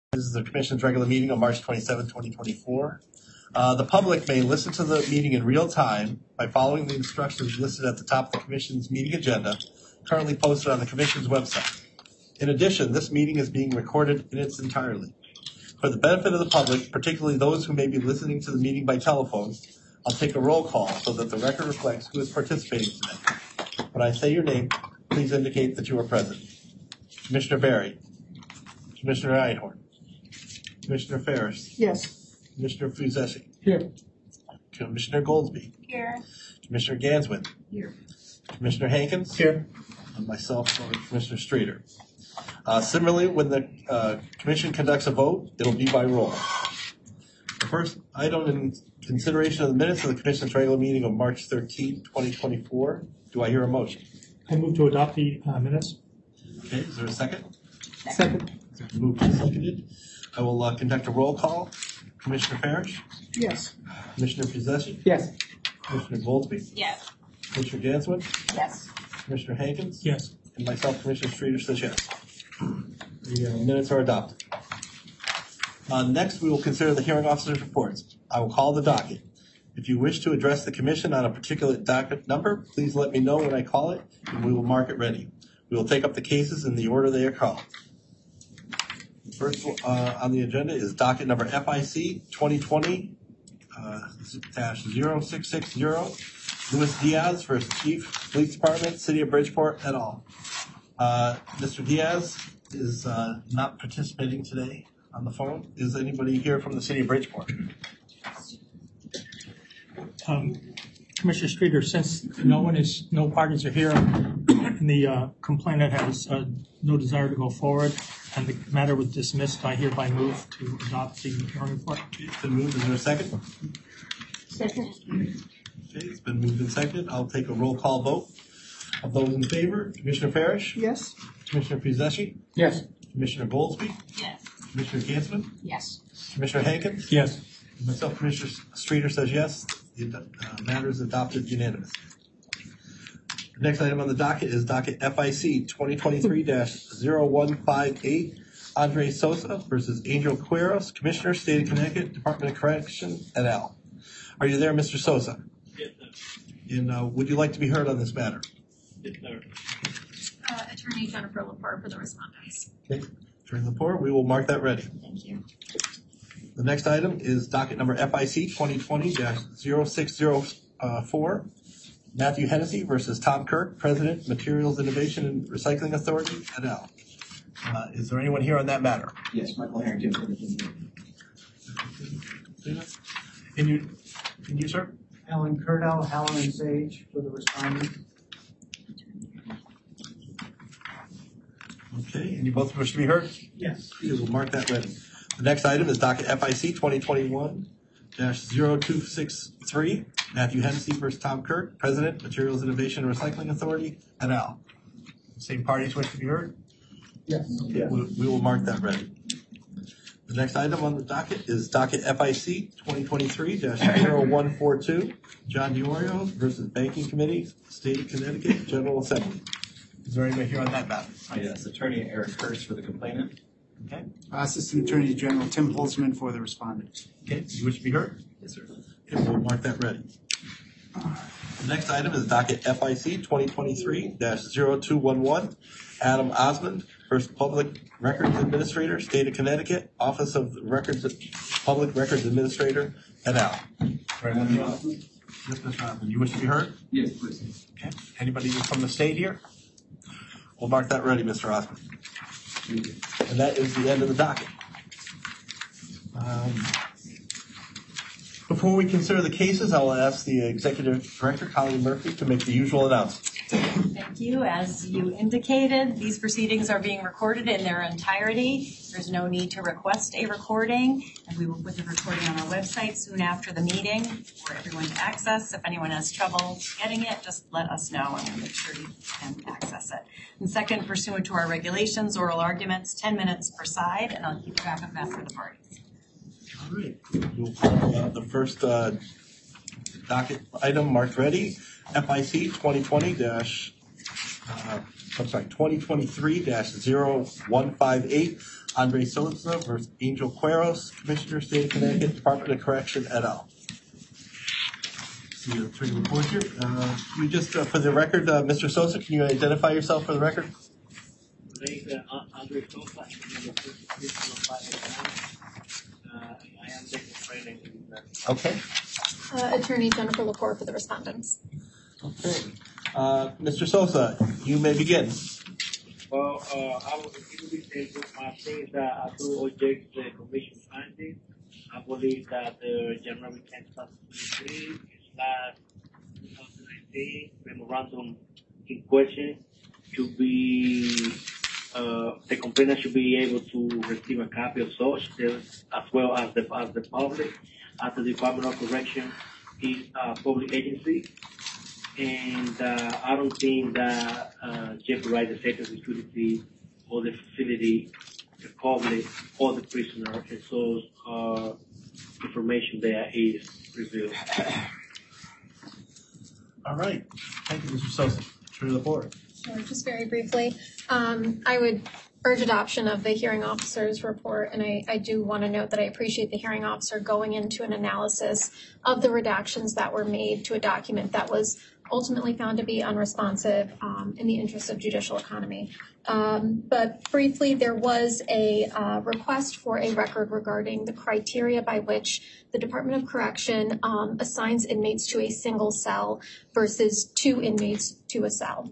This is the Commission's regular meeting on March 27, 2024. The public may listen to the meeting in real time by following the instructions listed at the top of the Commission's meeting agenda, currently posted on the Commission's website. In addition, this meeting is being recorded in its entirety. For the benefit of the public, particularly those who may be listening to the meeting by telephone, I'll take a roll call so that the record reflects who is participating today. When I say your name, please indicate that you are present. Commissioner Barry, Commissioner Einhorn, Commissioner Ferris. Yes. Commissioner Fuzeschi. Here. Commissioner Goldsby. Here. Commissioner Ganswin. Here. Commissioner Hankins. Here. And myself, Commissioner Streeter. Similarly, when the Commission conducts a vote, it'll be by roll. The first item in consideration of the minutes of the Commission's regular meeting of March 13, 2024. Do I hear a motion? I move to adopt the minutes. Okay, is there a second? Second. Moved and seconded. I will conduct a roll call. Commissioner Parrish? Yes. Commissioner Fuzeschi? Yes. Commissioner Goldsby? Yes. Commissioner Ganswin? Yes. Commissioner Hankins? Yes. And myself, Commissioner Streeter, says yes. The minutes are adopted. Next, we will consider the hearing officer's reports. I will call the docket. If you wish to address the Commission on a particular docket number, please let me know when I call it, and we will mark it ready. We will take up the cases in the order they are called. First on the agenda is docket number FIC 2020-0660, Luis Diaz versus Chief Police Department, City of Bridgeport, et al. Mr. Diaz is not participating today on the phone. Is anybody here from the City of Bridgeport? Commissioner Streeter, since no parties are here, and the complainant has no desire to go forward, and the matter was dismissed, I hereby move to adopt the hearing report. It's been moved. Is there a second? Second. Okay, it's been moved and seconded. I'll take a roll call vote. Of those in favor, Commissioner Parrish? Yes. Commissioner Fuzeschi? Yes. Commissioner Goldsby? Yes. Commissioner Gansman? Yes. Commissioner Hankins? Yes. Myself, Commissioner Streeter, says yes. The matter is adopted unanimous. The next item on the docket is docket FIC 2023-0158, Andre Sosa versus Angel Quiros, Commissioner, State of Connecticut, Department of Correction, et al. Are you there, Mr. Sosa? Yes, sir. And would you like to be heard on this matter? Yes, sir. Attorney Jennifer Lepore for the respondents. Okay. During the report, we will mark that ready. Thank you. The next item is docket number FIC 2020-0604, Matthew Hennessy versus Tom Kirk, President, Materials Innovation and Recycling Authority, et al. Is there anyone here on that matter? Yes, Michael Harrington for the Can you, sir? Alan Curdow, Hallam and Sage for the respondent. Okay, and you both wish to be heard? Yes. We will mark that ready. The next item is docket FIC 2021-0263, Matthew Hennessy versus Tom Kirk, President, Materials Innovation and Recycling Authority, et al. Same parties wish to be heard? Yes. Okay, we will mark that ready. The next item on the docket is docket FIC 2023-0142, John DiOrio versus Banking Committee, State of Connecticut, General Assembly. Is there anybody here on that matter? Yes, Attorney Eric Hurst for the complainant. Okay. Assistant Attorney General Tim Holzman for the respondent. Okay, you wish to be heard? Yes, sir. Okay, we'll mark that ready. The next item is docket FIC 2023-0211, Adam Osmond versus Public Records Administrator, State of Connecticut, Office of Public Records Administrator, et al. Anyone here? Yes, Mr. Osmond, you wish to be heard? Yes, please. Okay. Anybody from the state here? We'll mark that ready, Mr. Osmond. And that is the end of the docket. Before we consider the cases, I will ask the Executive Director, Colleen Murphy, to make the usual announcements. Thank you. As you indicated, these proceedings are being recorded in their entirety. There's no need to request a recording, and we will put the recording on our website soon after the meeting for everyone to access. If anyone has trouble getting it, just let us know and we'll make sure you can access it. And second, pursuant to our regulations, oral arguments, 10 minutes per side, and I'll keep track of that for the parties. All right. We'll call the first docket item marked ready. FIC 2023-0158, Andre Sosa versus Angel Cueros, Commissioner, State of Connecticut, Department of Correction, et al. See your three reports here. Can you just, for the record, Mr. Sosa, can you identify yourself for the record? My name is Andre Sosa, number 589. I am taking training in that. Okay. Attorney Jennifer Lepore for the respondents. Okay. Mr. Sosa, you may begin. Well, I will continue with my things that I do object the commission finding. I believe that the January 10, 2023 /2019 memorandum in question should be, the complainant should be able to receive a copy of such, as well as the public, as the Department of Correction is a public agency. And I don't think that jeopardize the safety and security of the facility, the public, or the prisoner, and so information there is revealed. All right. Thank you, Mr. Sosa. Through the board. Sure, just very briefly. I would urge adoption of the hearing officer's report, and I do want to note that I appreciate the hearing officer going into an analysis of the redactions that were made to a document that was ultimately found to be unresponsive in the interest of judicial economy. But briefly, there was a request for a record regarding the criteria by which the Department of Correction assigns inmates to a single cell versus 2 inmates to a cell.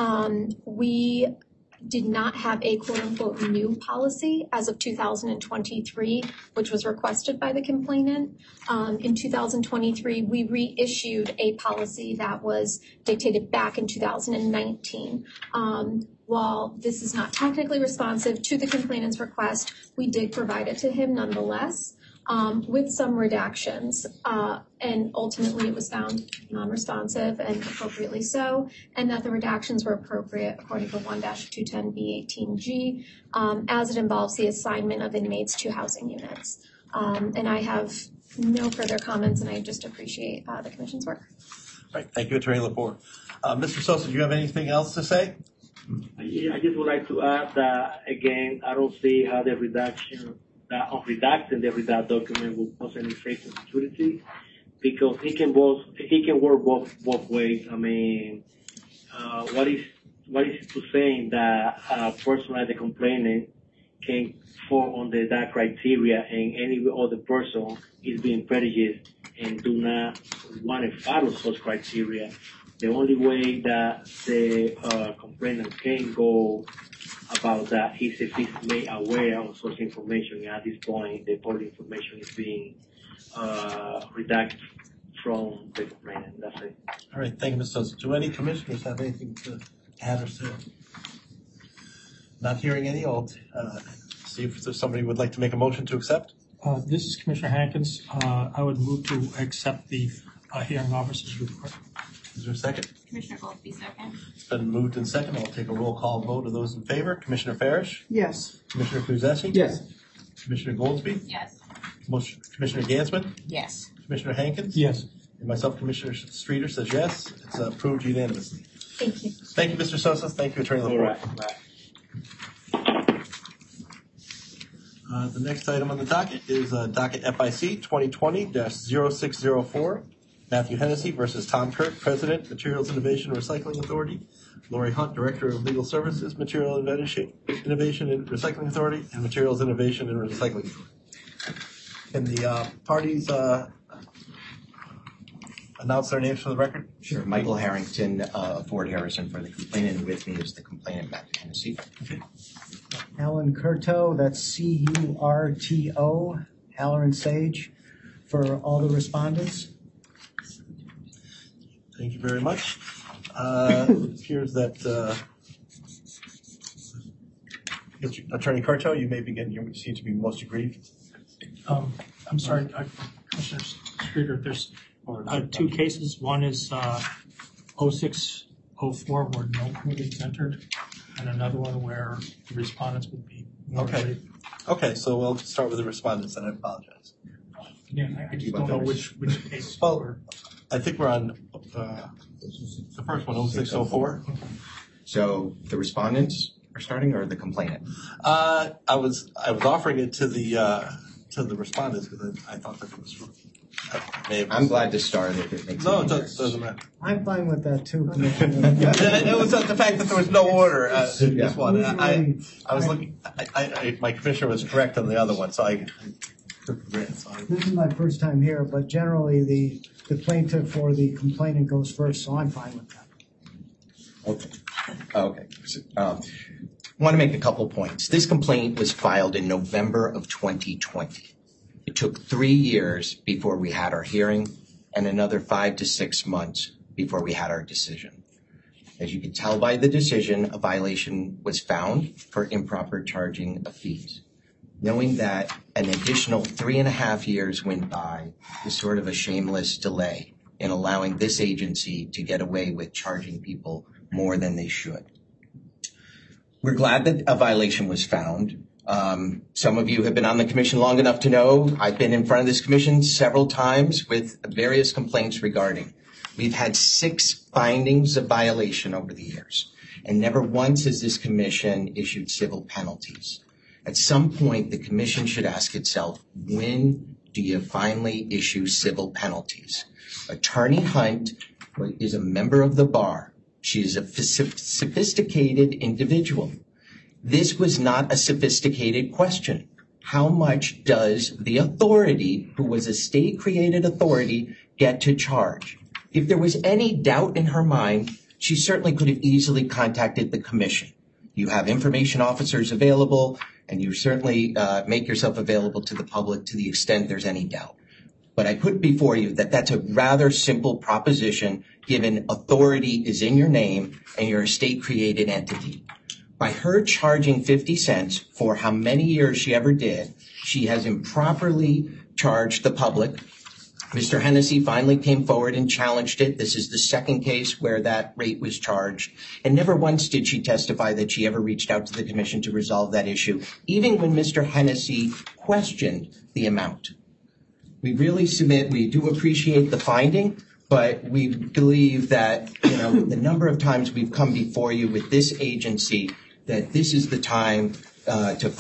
We did not have a quote-unquote new policy as of 2023, which was requested by the complainant. In 2023, we reissued a policy that was dictated back in 2019. While this is not technically responsive to the complainant's request, we did provide it to him nonetheless, with some redactions, and ultimately it was found non-responsive and appropriately so, and that the redactions were appropriate according to 1-210B18G, as it involves the assignment of inmates to housing units. And I have no further comments, and I just appreciate the Commission's work. All right. Thank you, Attorney Lepore. Mr. Sosa, do you have anything else to say? Yeah, I just would like to add that, again, I don't see how the redacting the redact document will cause any safety and security, because it can work both ways. I mean, what is to saying that a person like the complainant can fall under that criteria and any other person is being prejudiced and do not want to follow such criteria? The only way that the complainant can go about that is if he's made aware of such information. At this point, the public information is being redacted from the complainant. That's it. All right. Thank you, Mr. Sosa. Do any commissioners have anything to add or say? Not hearing any. I'll see if there's somebody who would like to make a motion to accept. This is Commissioner Hankins. I would move to accept the hearing officer's report. Is there a second? Commissioner Goldsby, second. It's been moved and second. I'll take a roll call vote of those in favor. Commissioner Farish? Yes. Commissioner Kruzesi? Yes. Commissioner Goldsby? Yes. Commissioner Gansman? Yes. Commissioner Hankins? Yes. And myself, Commissioner Streeter, says yes. It's approved unanimously. Thank you. Thank you, Mr. Sosa. Thank you, Attorney All Lepore. right. The next item on the docket is docket FIC 2020-0604. Matthew Hennessy versus Tom Kirk, President, Materials Innovation and Recycling Authority. Lori Hunt, Director of Legal Services, Material Innovation and Recycling Authority, and Materials Innovation and Recycling Authority. Can the parties announce their names for the record? Sure. Michael Harrington, Ford Harrison for the complainant. With me is the complainant, Matthew Hennessy. Okay. Alan Curto, that's C-U-R-T-O, Halloran Sage, for all the respondents. Thank you very much. It appears that Attorney Curto, you may begin. You seem to be most aggrieved. I'm sorry, Commissioner Streeter, there's 2 cases. One is 0604 where no committee is entered, and another one where the respondents would be more Okay. Okay, so we'll start with the respondents, and I apologize. Yeah, I just don't know which case. Well, I think we're on the first one, 0604. So the respondents we're starting, or the complainant? I was offering it to the respondents because I thought that it was. I'm glad to start if it makes No, it it easier. doesn't matter. I'm fine with that too, Commissioner. It was the fact that there was no order. This one, Usually, I was looking. My commissioner was correct on the other one, so I took the grant. So This is my first time here, but generally the plaintiff or the complainant goes first, so I'm fine with that. Okay. Want to make a couple points. This complaint was filed in November of 2020. It took 3 years before we had our hearing and another 5 to 6 months before we had our decision. As you can tell by the decision, a violation was found for improper charging of fees. Knowing that an additional 3.5 years went by is sort of a shameless delay in allowing this agency to get away with charging people more than they should. We're glad that a violation was found. Some of you have been on the commission long enough to know I've been in front of this commission several times with various complaints regarding. We've had 6 findings of violation over the years, and never once has this commission issued civil penalties. At some point, the commission should ask itself, when do you finally issue civil penalties? Attorney Hunt is a member of the bar. She is a sophisticated individual. This was not a sophisticated question. How much does the authority, who was a state-created authority, get to charge? If there was any doubt in her mind, she certainly could have easily contacted the commission. You have information officers available, and you certainly make yourself available to the public to the extent there's any doubt. But I put before you that that's a rather simple proposition given authority is in your name and you're a state-created entity. By her charging 50 cents for how many years she ever did, she has improperly charged the public. Mr. Hennessy finally came forward and challenged it. This is the second case where that rate was charged. And never once did she testify that she ever reached out to the commission to resolve that issue, even when Mr. Hennessy questioned the amount. We really we do appreciate the finding, but we believe that, the number of times we've come before you with this agency, that this is the time to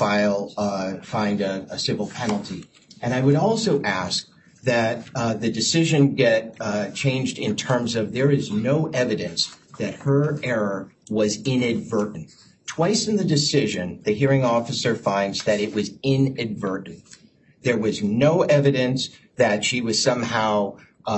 find a civil penalty. And I would also ask that the decision get changed in terms of there is no evidence that her error was inadvertent. Twice in the decision, the hearing officer finds that it was inadvertent. There was no evidence that she was somehow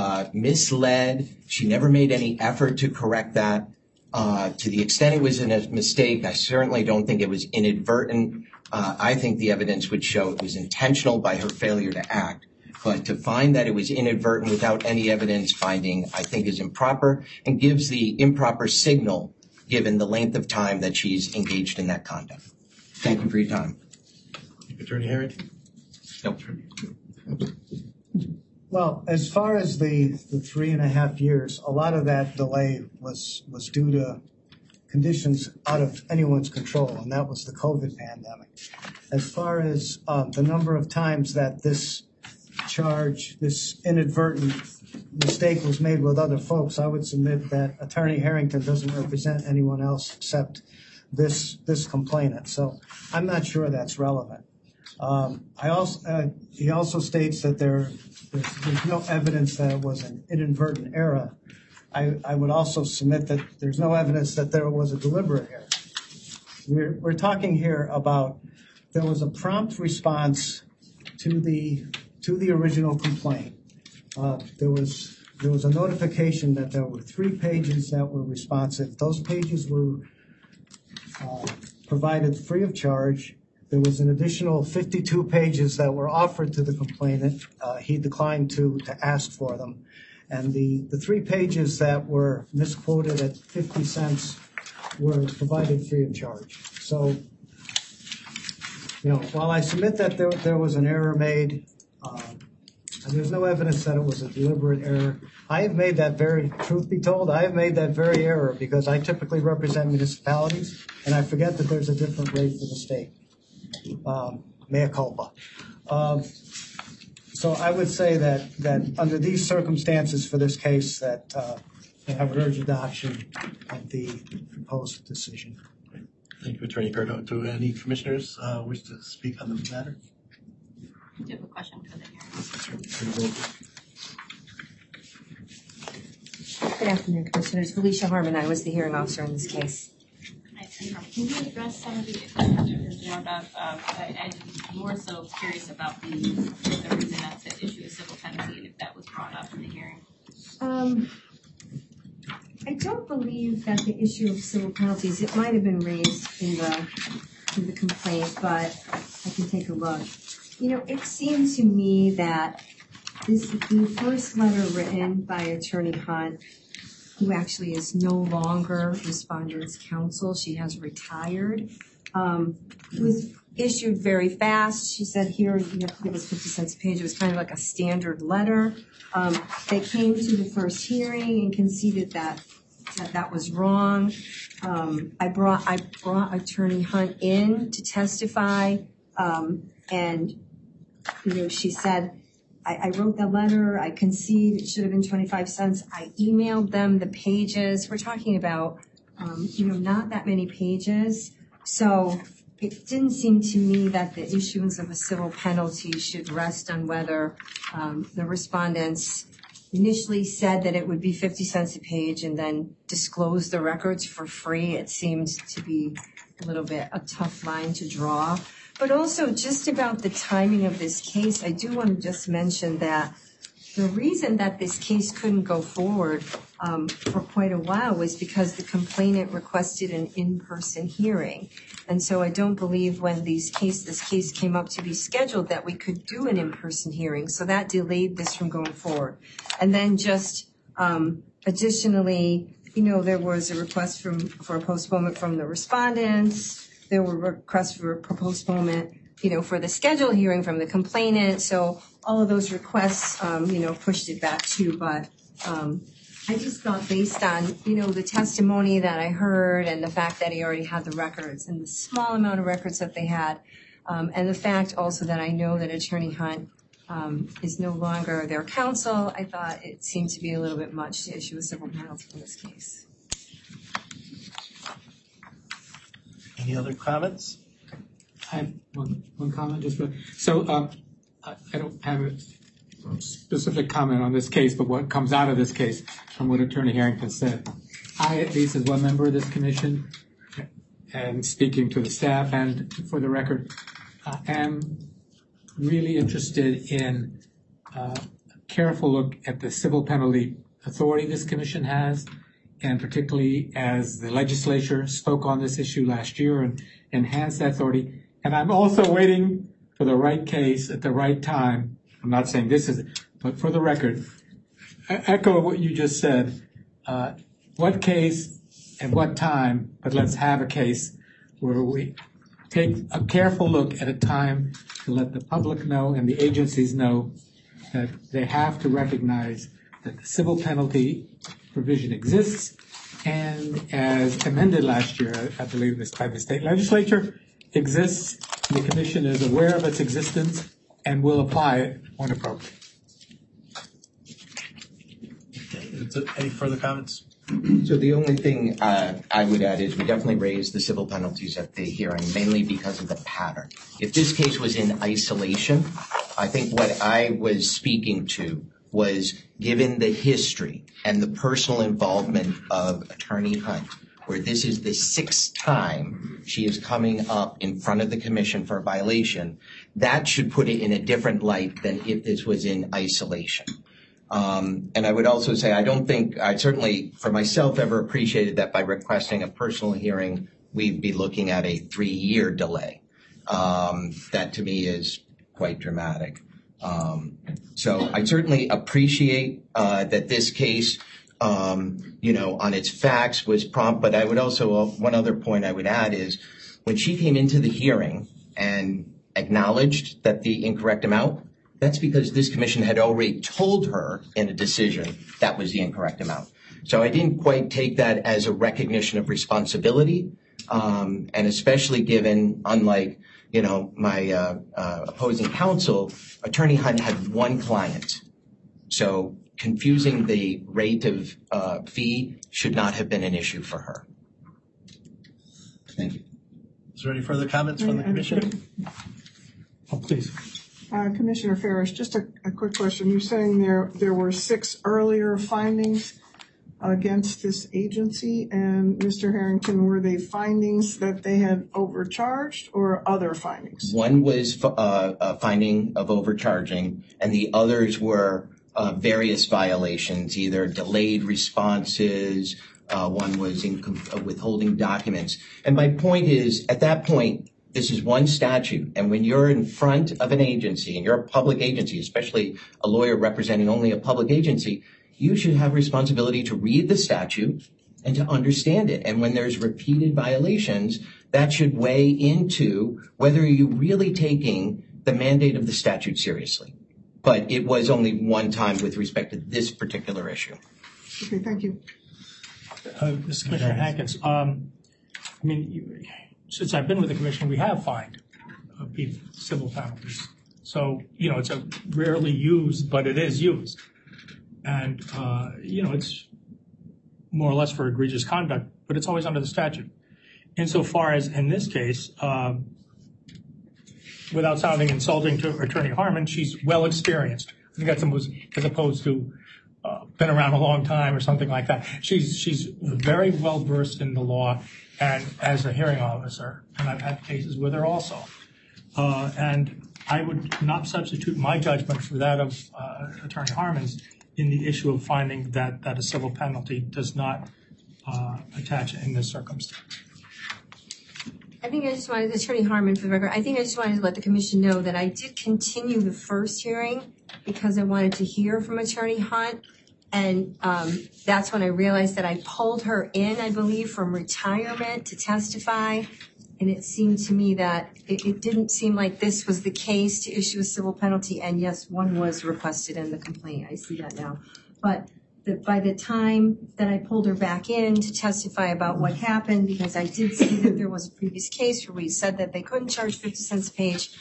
misled. She never made any effort to correct that. To the extent it was a mistake, I certainly don't think it was inadvertent. I think the evidence would show it was intentional by her failure to act. But to find that it was inadvertent without any evidence finding, I think is improper and gives the improper signal given the length of time that she's engaged in that conduct. Thank you for your time. Attorney Harrington? No. Well, as far as the 3.5 years, a lot of that delay was due to conditions out of anyone's control, and that was the COVID pandemic. As far as the number of times that this inadvertent mistake was made with other folks, I would submit that Attorney Harrington doesn't represent anyone else except this complainant. So I'm not sure that's relevant. He also states that there's no evidence that it was an inadvertent error. I would also submit that there's no evidence that there was a deliberate error. We're talking here about there was a prompt response to the original complaint. There was a notification that there were 3 pages that were responsive. Those pages were provided free of charge. There was an additional 52 pages that were offered to the complainant. He declined to ask for them. And the 3 pages that were misquoted at 50 cents were provided free of charge. So, while I submit that there was an error made, and there's no evidence that it was a deliberate error, I have made that truth be told, I have made that very error because I typically represent municipalities, and I forget that there's a different rate for the state. Mea culpa. So I would say that under these circumstances for this case that I would urge adoption of the proposed decision. Thank you, Attorney Curto. Do any commissioners wish to speak on the matter? I do have a question for the hearing. Good afternoon, Commissioners. Felicia Harmon, I was the hearing officer in this case. Can you address some of the issues that are brought up? I'm more so curious about the reason that the issue of civil penalty and if that was brought up in the hearing. I don't believe that the issue of civil penalties, it might have been raised in the complaint, but I can take a look. You know, it seemed to me that the first letter written by Attorney Hunt, who actually is no longer respondent's counsel, she has retired, was issued very fast. She said here, you have to give us 50 cents a page. It was kind of like a standard letter. They came to the first hearing and conceded that was wrong. I brought Attorney Hunt in to testify, and you know, she said, I wrote the letter, I concede it should have been 25 cents. I emailed them the pages. We're talking about, not that many pages. So it didn't seem to me that the issuance of a civil penalty should rest on whether the respondents initially said that it would be 50 cents a page and then disclosed the records for free. It seems to be a little bit a tough line to draw. But also just about the timing of this case, I do want to just mention that the reason that this case couldn't go forward for quite a while was because the complainant requested an in-person hearing. And so I don't believe when this case came up to be scheduled that we could do an in-person hearing. So that delayed this from going forward. And then just additionally, there was a request for a postponement from the respondents. There were requests for a postponement, for the scheduled hearing from the complainant. So all of those requests, pushed it back too. But I just thought based on, the testimony that I heard and the fact that he already had the records and the small amount of records that they had, and the fact also that I know that Attorney Hunt is no longer their counsel, I thought it seemed to be a little bit much to issue a civil penalty in this case. Any other comments? I have one comment I don't have a specific comment on this case, but what comes out of this case from what Attorney Harrington said. I, at least as one member of this commission, and speaking to the staff and for the record, am really interested in a careful look at the civil penalty authority this commission has, and particularly as the legislature spoke on this issue last year and enhanced that authority. And I'm also waiting for the right case at the right time. I'm not saying this is it, but for the record, I echo what you just said. What case and what time, but let's have a case where we take a careful look at a time to let the public know and the agencies know that they have to recognize that the civil penalty provision exists, and as amended last year, I believe this by the state legislature, exists. The commission is aware of its existence and will apply it when appropriate. Okay. Any further comments? So the only thing I would add is we definitely raised the civil penalties at the hearing, mainly because of the pattern. If this case was in isolation, I think what I was speaking to was given the history and the personal involvement of Attorney Hunt, where this is the 6th time she is coming up in front of the commission for a violation, that should put it in a different light than if this was in isolation. And I would also say I don't think I certainly for myself ever appreciated that by requesting a personal hearing, we'd be looking at a 3-year delay. That to me is quite dramatic. So I certainly appreciate that this case, on its facts was prompt. But I would also, one other point I would add is when she came into the hearing and acknowledged that the incorrect amount, that's because this commission had already told her in a decision that was the incorrect amount. So I didn't quite take that as a recognition of responsibility, and especially given, unlike my opposing counsel, Attorney Hunt had one client. So confusing the rate of fee should not have been an issue for her. Thank you. Is there any further comments from the commission? Oh, please. Commissioner Ferris, just a quick question. You're saying there were 6 earlier findings against this agency, and Mr. Harrington, were they findings that they had overcharged or other findings? One was a finding of overcharging, and the others were various violations, either delayed responses, one was withholding documents. And my point is, at that point, this is one statute, and when you're in front of an agency, and you're a public agency, especially a lawyer representing only a public agency, you should have responsibility to read the statute and to understand it. And when there's repeated violations, that should weigh into whether you're really taking the mandate of the statute seriously. But it was only one time with respect to this particular issue. Okay, thank you. Mr. Commissioner Hankins, since I've been with the commission, we have fined civil penalties. So, it's a rarely used, but it is used. And, it's more or less for egregious conduct, but it's always under the statute. Insofar as, in this case, without sounding insulting to Attorney Harmon, she's well experienced. I think that's as opposed to been around a long time or something like that. She's very well versed in the law, and as a hearing officer, and I've had cases with her also. And I would not substitute my judgment for that of Attorney Harmon's in the issue of finding that a civil penalty does not attach in this circumstance. I think I just wanted, Attorney Harmon, for the record, I think I just wanted to let the commission know that I did continue the first hearing because I wanted to hear from Attorney Hunt. And that's when I realized that I pulled her in, I believe, from retirement to testify. And it seemed to me that it didn't seem like this was the case to issue a civil penalty. And yes, one was requested in the complaint. I see that now. But by the time that I pulled her back in to testify about what happened, because I did see that there was a previous case where we said that they couldn't charge 50 cents a page,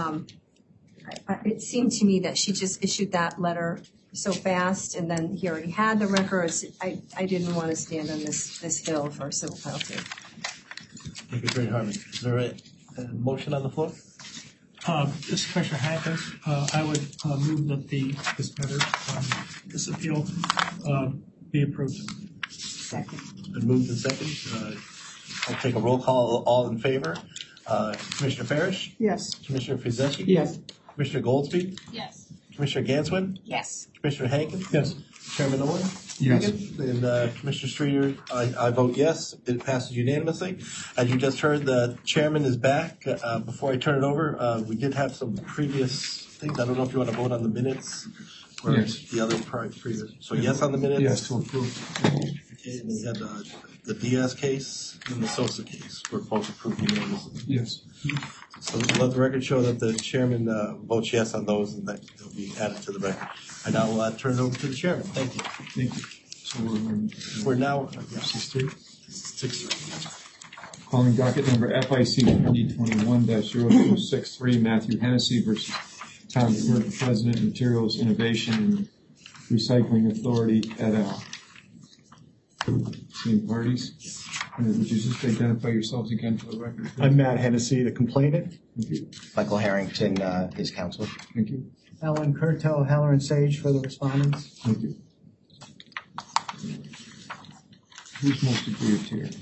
it seemed to me that she just issued that letter so fast, and then he already had the records. I didn't want to stand on this hill for a civil penalty. Thank you, Attorney Harmon. Is there a motion on the floor? Mr. Commissioner Hankins, I would move that this matter, this appeal, be approved. Second. It's been moved and seconded. I'll take a roll call. All in favor? Commissioner Farish? Yes. Commissioner Fizeschi? Yes. Commissioner Goldsby? Yes. Commissioner Ganswin? Yes. Commissioner Hankins? Yes. Chairman Owen? Yes. And Commissioner Streeter, I vote yes. It passes unanimously. As you just heard, the chairman is back. Before I turn it over, we did have some previous things. I don't know if you want to vote on the minutes or the other previous. So yes on the minutes. Yes, to approve. And we had the Diaz case and the Sosa case were both approved unanimously. Yes. So let the record show that the chairman votes yes on those, and that they'll be added to the record. I now will turn it over to the chairman. Thank you. Thank you. So we're now 6-3. 6-3. Calling docket number FIC 2021-0263, Matthew Hennessy versus Town of Newark, President, Materials Innovation and Recycling Authority et al. Same parties. Would you just identify yourselves again for the record, please? I'm Matt Hennessy, the complainant. Thank you. Michael Harrington, his counsel. Thank you. Alan Curtel, Heller and Sage for the respondents. Thank you. Who's most aggrieved here?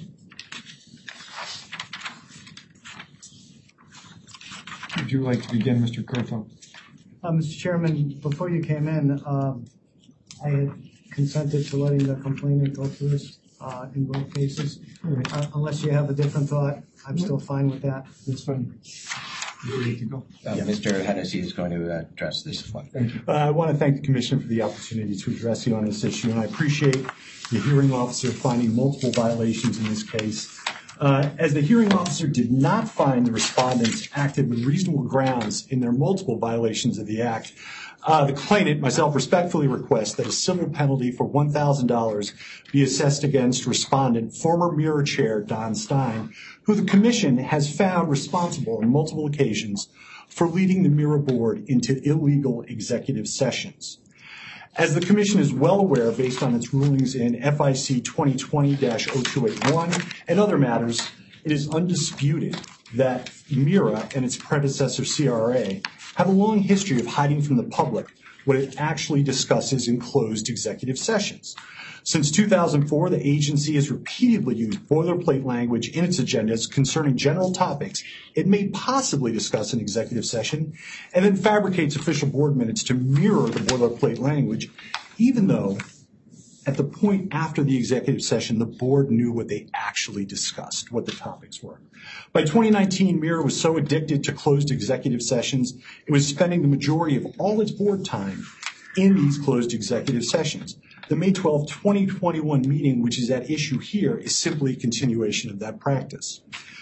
Would you like to begin, Mr. Curtel? Mr. Chairman, before you came in, I had consented to letting the complainant go through this in both cases. Right. Unless you have a different thought, I'm still fine with that. That's fine. You're ready to go. Mr. Hennessy is going to address this one. Thank you. I want to thank the Commission for the opportunity to address you on this issue, and I appreciate the hearing officer finding multiple violations in this case. As the hearing officer did not find the respondents acted with reasonable grounds in their multiple violations of the Act, the complainant, myself, respectfully request that a civil penalty for $1,000 be assessed against respondent, former Mirror Chair Don Stein, who the Commission has found responsible on multiple occasions for leading the Mirror Board into illegal executive sessions. As the Commission is well aware, based on its rulings in FIC 2020-0281 and other matters, it is undisputed that MIRA and its predecessor CRA have a long history of hiding from the public what it actually discusses in closed executive sessions. Since 2004, the agency has repeatedly used boilerplate language in its agendas concerning general topics it may possibly discuss in executive session, and then fabricates official board minutes to mirror the boilerplate language, even though at the point after the executive session, the board knew what they actually discussed, what the topics were. By 2019, MIRA was so addicted to closed executive sessions, it was spending the majority of all its board time in these closed executive sessions. The May 12, 2021 meeting, which is at issue here, is simply a continuation of that practice.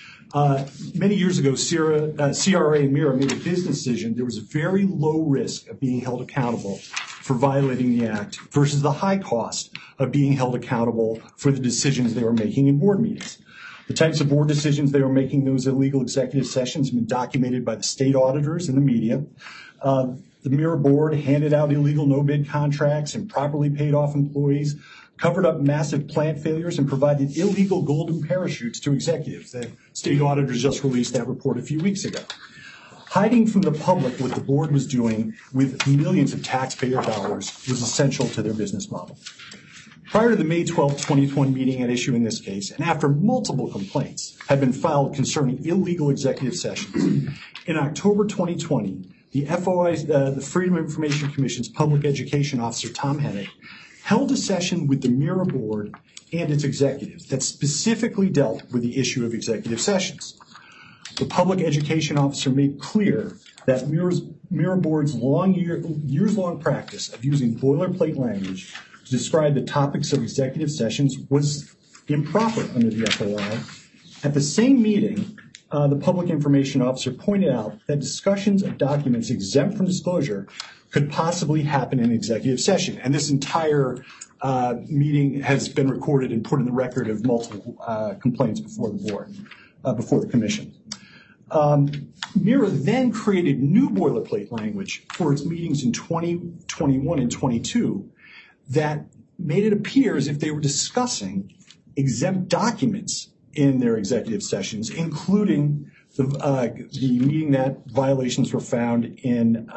Many years ago, CRA and MIRA made a business decision. There was a very low risk of being held accountable for violating the act versus the high cost of being held accountable for the decisions they were making in board meetings. The types of board decisions they were making in those illegal executive sessions have been documented by the state auditors and the media. The MIRA board handed out illegal no-bid contracts, improperly paid off employees, covered up massive plant failures, and provided illegal golden parachutes to executives. The state auditors just released that report a few weeks ago. Hiding from the public what the board was doing with millions of taxpayer dollars was essential to their business model. Prior to the May 12, 2020 meeting at issue in this case, and after multiple complaints had been filed concerning illegal executive sessions, in October 2020, the FOI, the Freedom of Information Commission's public education officer, Tom Hennick, held a session with the MIRA board and its executives that specifically dealt with the issue of executive sessions. The public education officer made clear that MIRA board's years-long practice of using boilerplate language to describe the topics of executive sessions was improper under the FOI. At the same meeting, the public information officer pointed out that discussions of documents exempt from disclosure could possibly happen in executive session. And this entire meeting has been recorded and put in the record of multiple complaints before the board, before the commission. MIRA then created new boilerplate language for its meetings in 2021 and 22 that made it appear as if they were discussing exempt documents in their executive sessions, including the meeting that violations were found in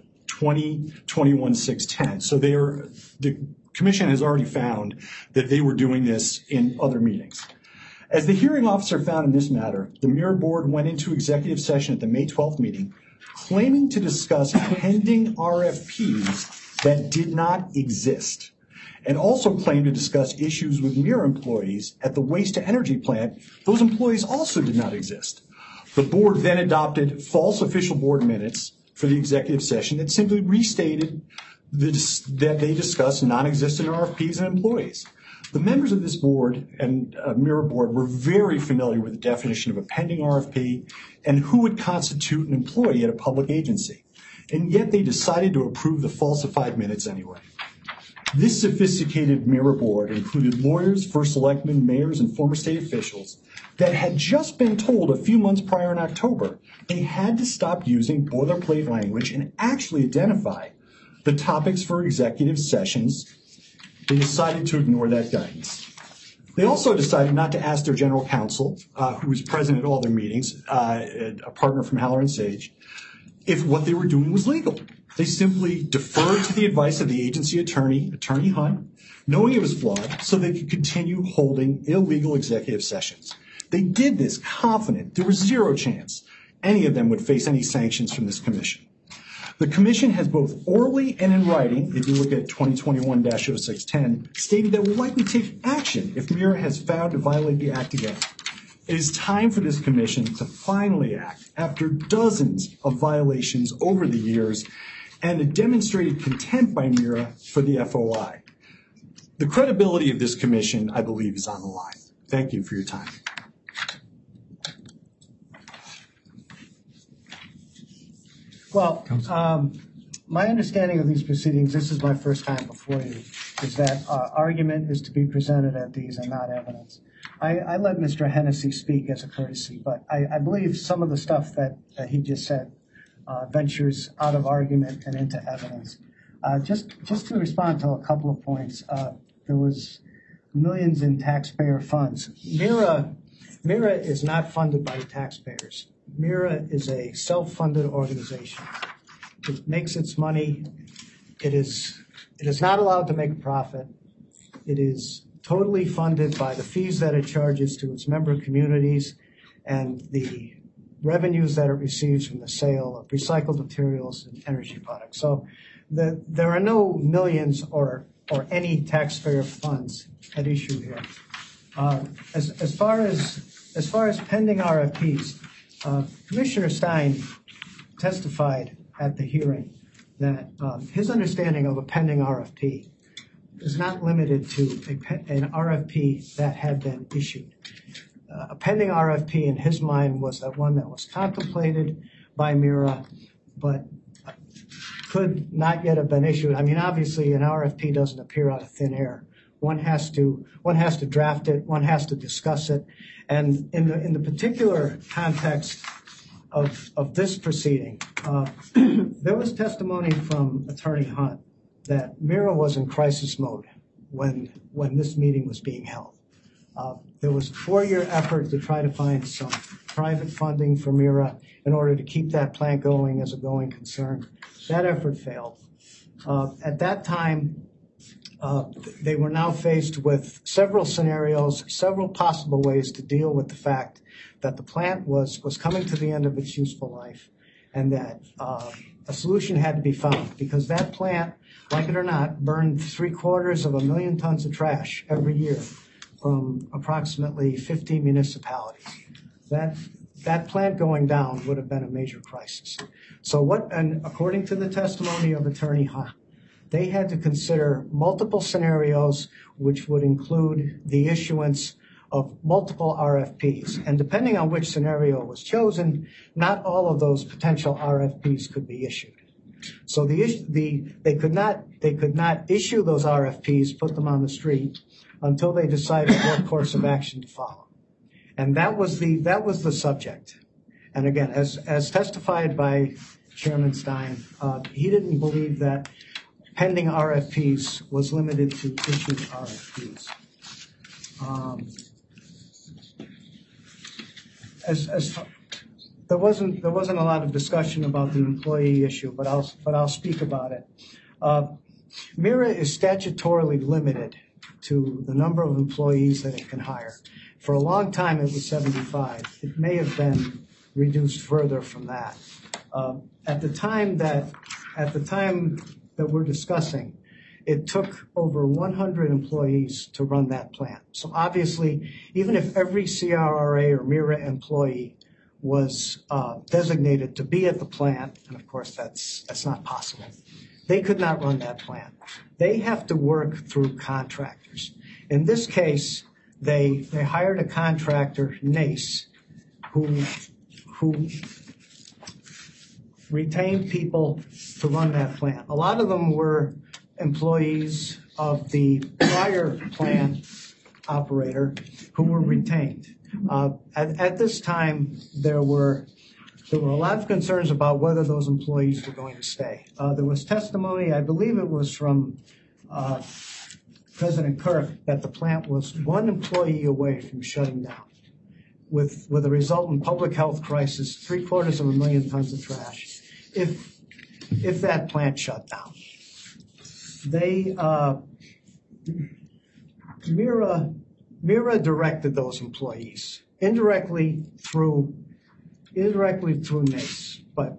2021-610. So the commission has already found that they were doing this in other meetings. As the hearing officer found in this matter, the MIRA board went into executive session at the May 12th meeting claiming to discuss pending RFPs that did not exist, and also claimed to discuss issues with MIRA employees at the waste-to-energy plant. Those employees also did not exist. The board then adopted false official board minutes for the executive session that simply restated that they discussed non-existent RFPs and employees. The members of this board and MIRA board were very familiar with the definition of a pending RFP and who would constitute an employee at a public agency, and yet they decided to approve the falsified minutes anyway. This sophisticated MIRA board included lawyers, first selectmen, mayors, and former state officials that had just been told a few months prior in October they had to stop using boilerplate language and actually identify the topics for executive sessions. They decided to ignore that guidance. They also decided not to ask their general counsel, who was present at all their meetings, a partner from Haller and Sage, if what they were doing was legal. They simply deferred to the advice of the agency attorney, Attorney Hunt, knowing it was flawed, so they could continue holding illegal executive sessions. They did this confident there was zero chance any of them would face any sanctions from this commission. The commission has both orally and in writing, if you look at 2021-0610, stated that it will likely take action if MIRA has found to violate the act again. It is time for this commission to finally act after dozens of violations over the years and a demonstrated contempt by MIRA for the FOI. The credibility of this commission, I believe, is on the line. Thank you for your time. Well, my understanding of these proceedings, this is my first time before you, is that argument is to be presented at these and not evidence. I let Mr. Hennessy speak as a courtesy, but I believe some of the stuff that he just said ventures out of argument and into evidence. Just to respond to a couple of points, there was millions in taxpayer funds. MIRA Mira is not funded by the taxpayers. Mira is a self-funded organization. It makes its money. It is not allowed to make a profit. It is totally funded by the fees that it charges to its member communities and the revenues that it receives from the sale of recycled materials and energy products. So there are no millions or any taxpayer funds at issue here. As far as pending RFPs, Commissioner Stein testified at the hearing that his understanding of a pending RFP is not limited to an RFP that had been issued. A pending RFP in his mind was that one that was contemplated by Mira, but could not yet have been issued. I mean, obviously, an RFP doesn't appear out of thin air. One has to draft it. One has to discuss it. And in the particular context of this proceeding, there was testimony from Attorney Hunt that Mira was in crisis mode when this meeting was being held. There was a 4-year effort to try to find some private funding for Mira in order to keep that plant going as a going concern. That effort failed. At that time, they were now faced with several scenarios, several possible ways to deal with the fact that the plant was coming to the end of its useful life, and that a solution had to be found, because that plant, like it or not, burned 750,000 tons of trash every year from approximately 50 municipalities. That plant going down would have been a major crisis. And according to the testimony of Attorney Hunt, they had to consider multiple scenarios, which would include the issuance of multiple RFPs. And depending on which scenario was chosen, not all of those potential RFPs could be issued. So they could not issue those RFPs, put them on the street, until they decided what course of action to follow. And that was the subject. And again, as testified by Chairman Stein, he didn't believe that pending RFPs was limited to issued RFPs. There wasn't a lot of discussion about the employee issue, but I'll speak about it. Mira is statutorily limited to the number of employees that it can hire. For a long time, it was 75. It may have been reduced further from that. At the time that we're discussing, it took over 100 employees to run that plant. So obviously, even if every CRRA or Mira employee was designated to be at the plant, and of course that's not possible, they could not run that plant. They have to work through contractors. In this case, they hired a contractor, NACE, who retained people to run that plant. A lot of them were employees of the prior plant operator who were retained. At this time, there were a lot of concerns about whether those employees were going to stay. There was testimony, I believe it was from President Kirk, that the plant was one employee away from shutting down, with a resultant public health crisis, 750,000 tons of trash, if that plant shut down. Mira directed those employees indirectly through NACE, but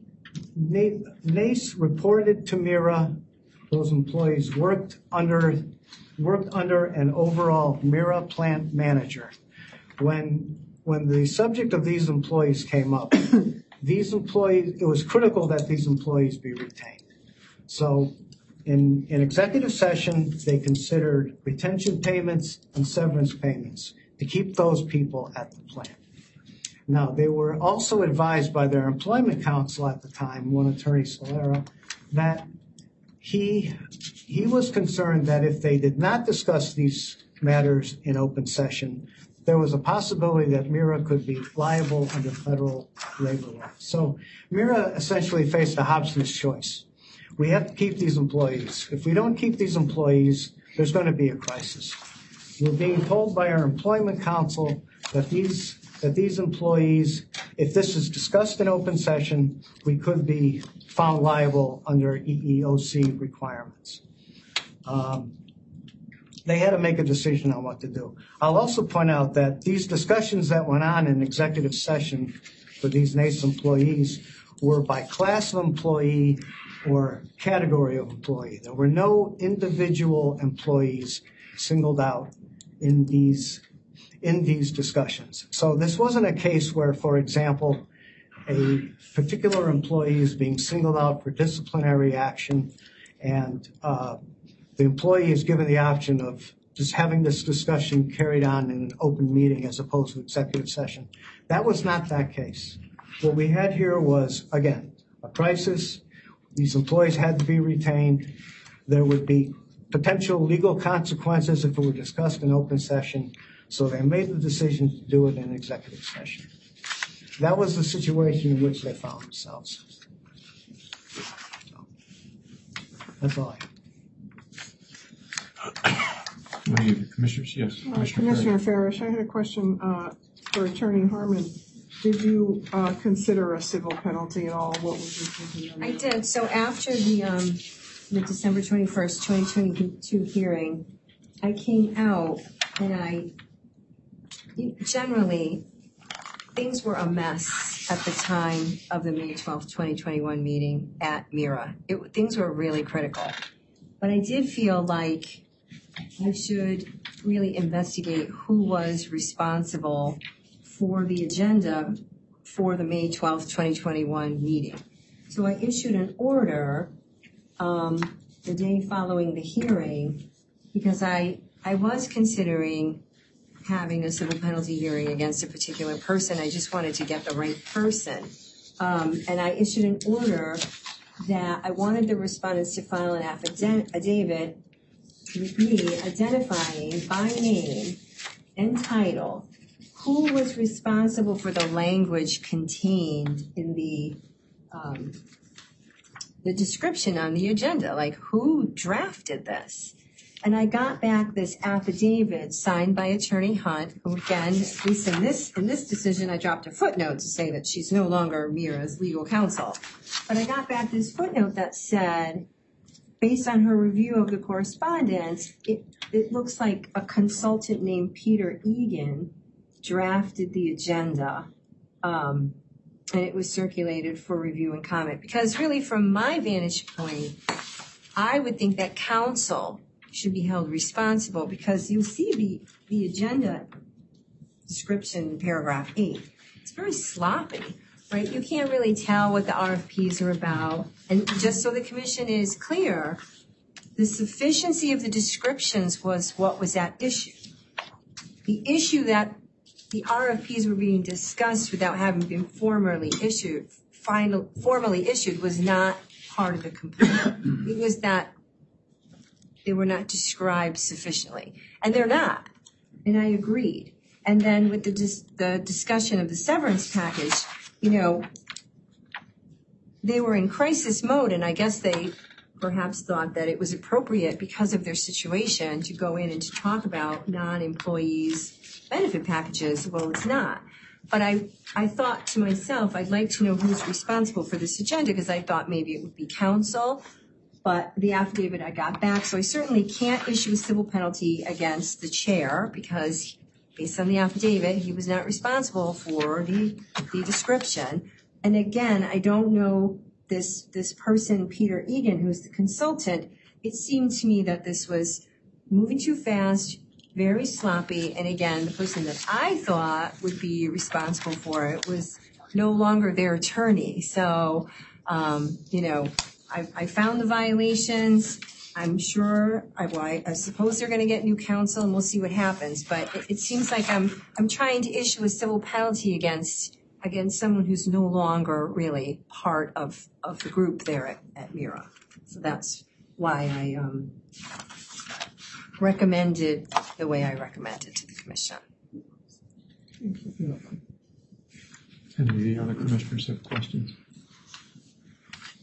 NACE reported to Mira. Those employees worked under an overall Mira plant manager. When the subject of these employees came up, it was critical that these employees be retained. So in executive session, they considered retention payments and severance payments to keep those people at the plant. Now, they were also advised by their employment counsel at the time, one Attorney Solera, that he was concerned that if they did not discuss these matters in open session, there was a possibility that Mira could be liable under federal labor law. So Mira essentially faced a Hobson's choice. We have to keep these employees. If we don't keep these employees, there's going to be a crisis. We're being told by our employment counsel that these employees, if this is discussed in open session, we could be found liable under EEOC requirements. They had to make a decision on what to do. I'll also point out that these discussions that went on in executive session for these NACE employees were by class of employee or category of employee. There were no individual employees singled out in these discussions. So this wasn't a case where, for example, a particular employee is being singled out for disciplinary action and the employee is given the option of just having this discussion carried on in an open meeting as opposed to executive session. That was not that case. What we had here was, again, a crisis. These employees had to be retained. There would be potential legal consequences if it were discussed in open session. So they made the decision to do it in executive session. That was the situation in which they found themselves. So, that's all I have. Any of the commissioners? Yes. Commissioner Farish, I had a question for Attorney Harmon. Did you consider a civil penalty at all? What was your thinking on that? I did. So after the December 21st, 2022 hearing, I came out and generally, things were a mess at the time of the May 12th, 2021 meeting at MIRA. Things were really critical. But I did feel like I should really investigate who was responsible for the agenda for the May 12th, 2021 meeting. So I issued an order the day following the hearing because I was considering having a civil penalty hearing against a particular person. I just wanted to get the right person. And I issued an order that I wanted the respondents to file an affidavit with me identifying by name and title who was responsible for the language contained in the description on the agenda, like who drafted this. And I got back this affidavit signed by Attorney Hunt, who again, at least in this decision, I dropped a footnote to say that she's no longer MIRA's legal counsel. But I got back this footnote that said, based on her review of the correspondence, it looks like a consultant named Peter Egan drafted the agenda, and it was circulated for review and comment. Because really, from my vantage point, I would think that counsel should be held responsible because you see the agenda description in paragraph 8. It's very sloppy, right? You can't really tell what the RFPs are about. And just so the commission is clear, the sufficiency of the descriptions was what was at issue. The issue that the RFPs were being discussed without having been formally issued was not part of the complaint. It was that they were not described sufficiently. And they're not. And I agreed. And then with the discussion of the severance package, they were in crisis mode, and I guess they perhaps thought that it was appropriate because of their situation to go in and to talk about non-employees' benefit packages. Well, it's not. But I thought to myself, I'd like to know who's responsible for this agenda because I thought maybe it would be counsel. But the affidavit I got back, so I certainly can't issue a civil penalty against the chair because based on the affidavit, he was not responsible for the description. And again, I don't know this person, Peter Egan, who's the consultant. It seemed to me that this was moving too fast, very sloppy. And again, the person that I thought would be responsible for it was no longer their attorney. So, I found the violations. I'm sure, I suppose they're going to get new counsel and we'll see what happens. But it seems like I'm trying to issue a civil penalty against someone who's no longer really part of the group there at MIRA. So that's why I recommended the way I recommended to the commission. Any of the other commissioners have questions?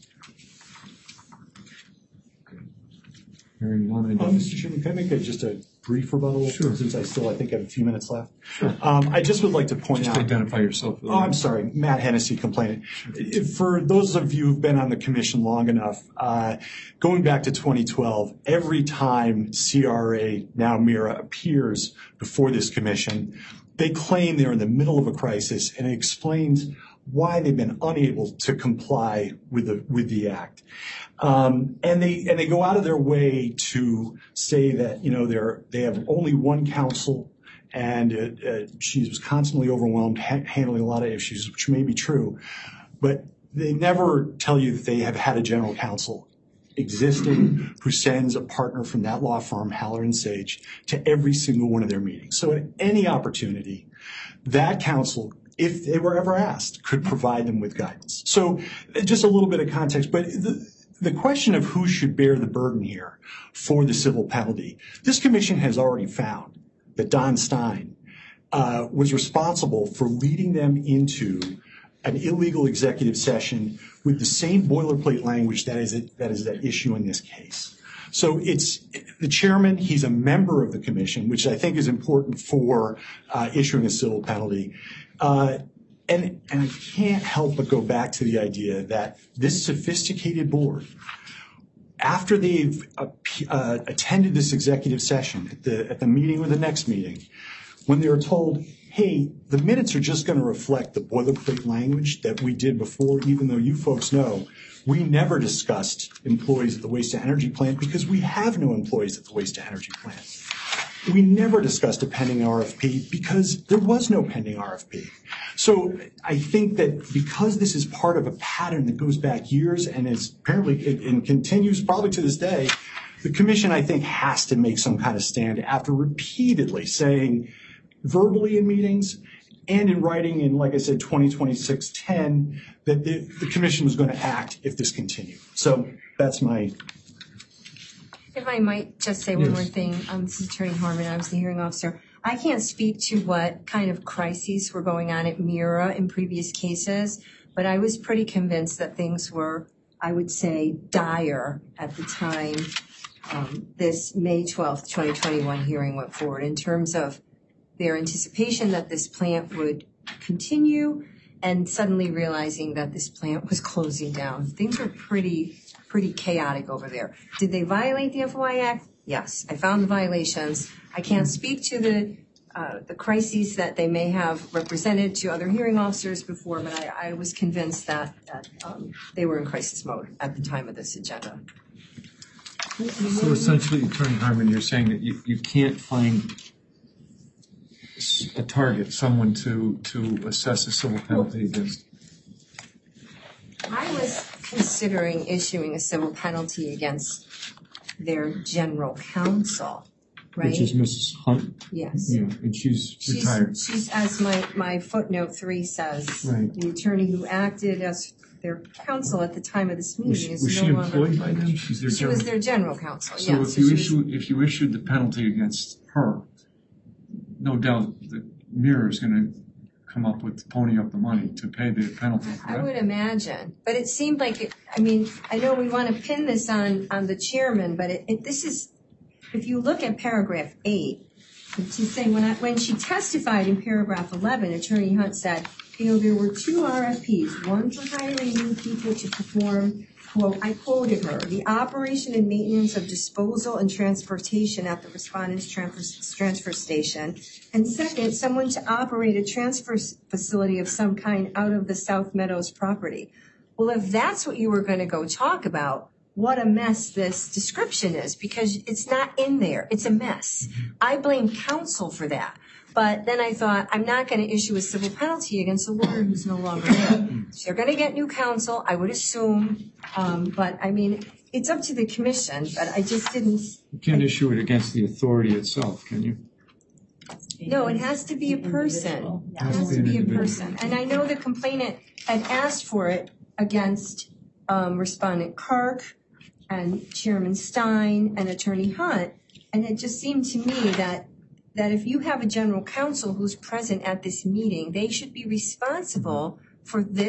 Hearing none, Mr. Chairman, can I make just a brief rebuttal, since I think, have a few minutes left. Sure. I just would like to point out. Just identify yourself. Oh, I'm sorry. Matt Hennessy, complainant. For those of you who've been on the commission long enough, going back to 2012, every time CRA, now MIRA, appears before this commission, they claim they're in the middle of a crisis, and it explains why they've been unable to comply with the act. And they go out of their way to say that, they have only one counsel, and she was constantly overwhelmed, handling a lot of issues, which may be true, but they never tell you that they have had a general counsel existing who sends a partner from that law firm, Haller and Sage, to every single one of their meetings. So at any opportunity, that counsel, if they were ever asked, could provide them with guidance. So just a little bit of context, but the question of who should bear the burden here for the civil penalty, this commission has already found that Don Stein was responsible for leading them into an illegal executive session with the same boilerplate language that is at issue in this case. So it's the chairman, he's a member of the commission, which I think is important for issuing a civil penalty. And I can't help but go back to the idea that this sophisticated board, after they've attended this executive session at the meeting or the next meeting, when they were told, hey, the minutes are just going to reflect the boilerplate language that we did before, even though you folks know we never discussed employees at the waste-to-energy plant because we have no employees at the waste-to-energy plant. We never discussed a pending RFP because there was no pending RFP. So I think that because this is part of a pattern that goes back years and is apparently and continues probably to this day, the commission, I think, has to make some kind of stand after repeatedly saying verbally in meetings and in writing in, like I said, 2026-10, that the commission was going to act if this continued. So that's my... If I might just say one more thing, this is Attorney Harmon, I was the hearing officer. I can't speak to what kind of crises were going on at MIRA in previous cases, but I was pretty convinced that things were, I would say, dire at the time this May 12th, 2021 hearing went forward in terms of their anticipation that this plant would continue and suddenly realizing that this plant was closing down. Things were pretty chaotic over there. Did they violate the FOI Act? Yes, I found the violations. I can't speak to the crises that they may have represented to other hearing officers before, but I was convinced that they were in crisis mode at the time of this agenda. So essentially, Attorney Harmon, you're saying that you can't find a target, someone to assess a civil penalty against? I was considering issuing a civil penalty against their general counsel, right? Which is Mrs. Hunt? Yes. Yeah, and she's retired. She's, as my footnote 3 says, right. The attorney who acted as their counsel at the time of this meeting was she employed by them? She's their she was their general counsel, so yes. If you issued the penalty against her, no doubt the mirror is going to come up with pony up the money to pay the penalty. Correct? I would imagine, but it seemed like I know we want to pin this on the chairman, but this is, if you look at paragraph 8, she's saying when she testified in paragraph 11, Attorney Hunt said, there were 2 RFPs, one for hiring new people to perform, quote, I quoted her, the operation and maintenance of disposal and transportation at the respondent's transfer station, and second, someone to operate a transfer facility of some kind out of the South Meadows property. Well, if that's what you were going to go talk about, what a mess this description is, because it's not in there. It's a mess. I blame counsel for that. But then I thought, I'm not going to issue a civil penalty against a lawyer who's no longer there. So you're going to get new counsel, I would assume. But I mean, it's up to the commission, but I just didn't. You can't issue it against the authority itself, can you? No, it has to be a person. It has to be a person. And I know the complainant had asked for it against Respondent Kirk and Chairman Stein and Attorney Hunt. And it just seemed to me that if you have a general counsel who's present at this meeting, they should be responsible for this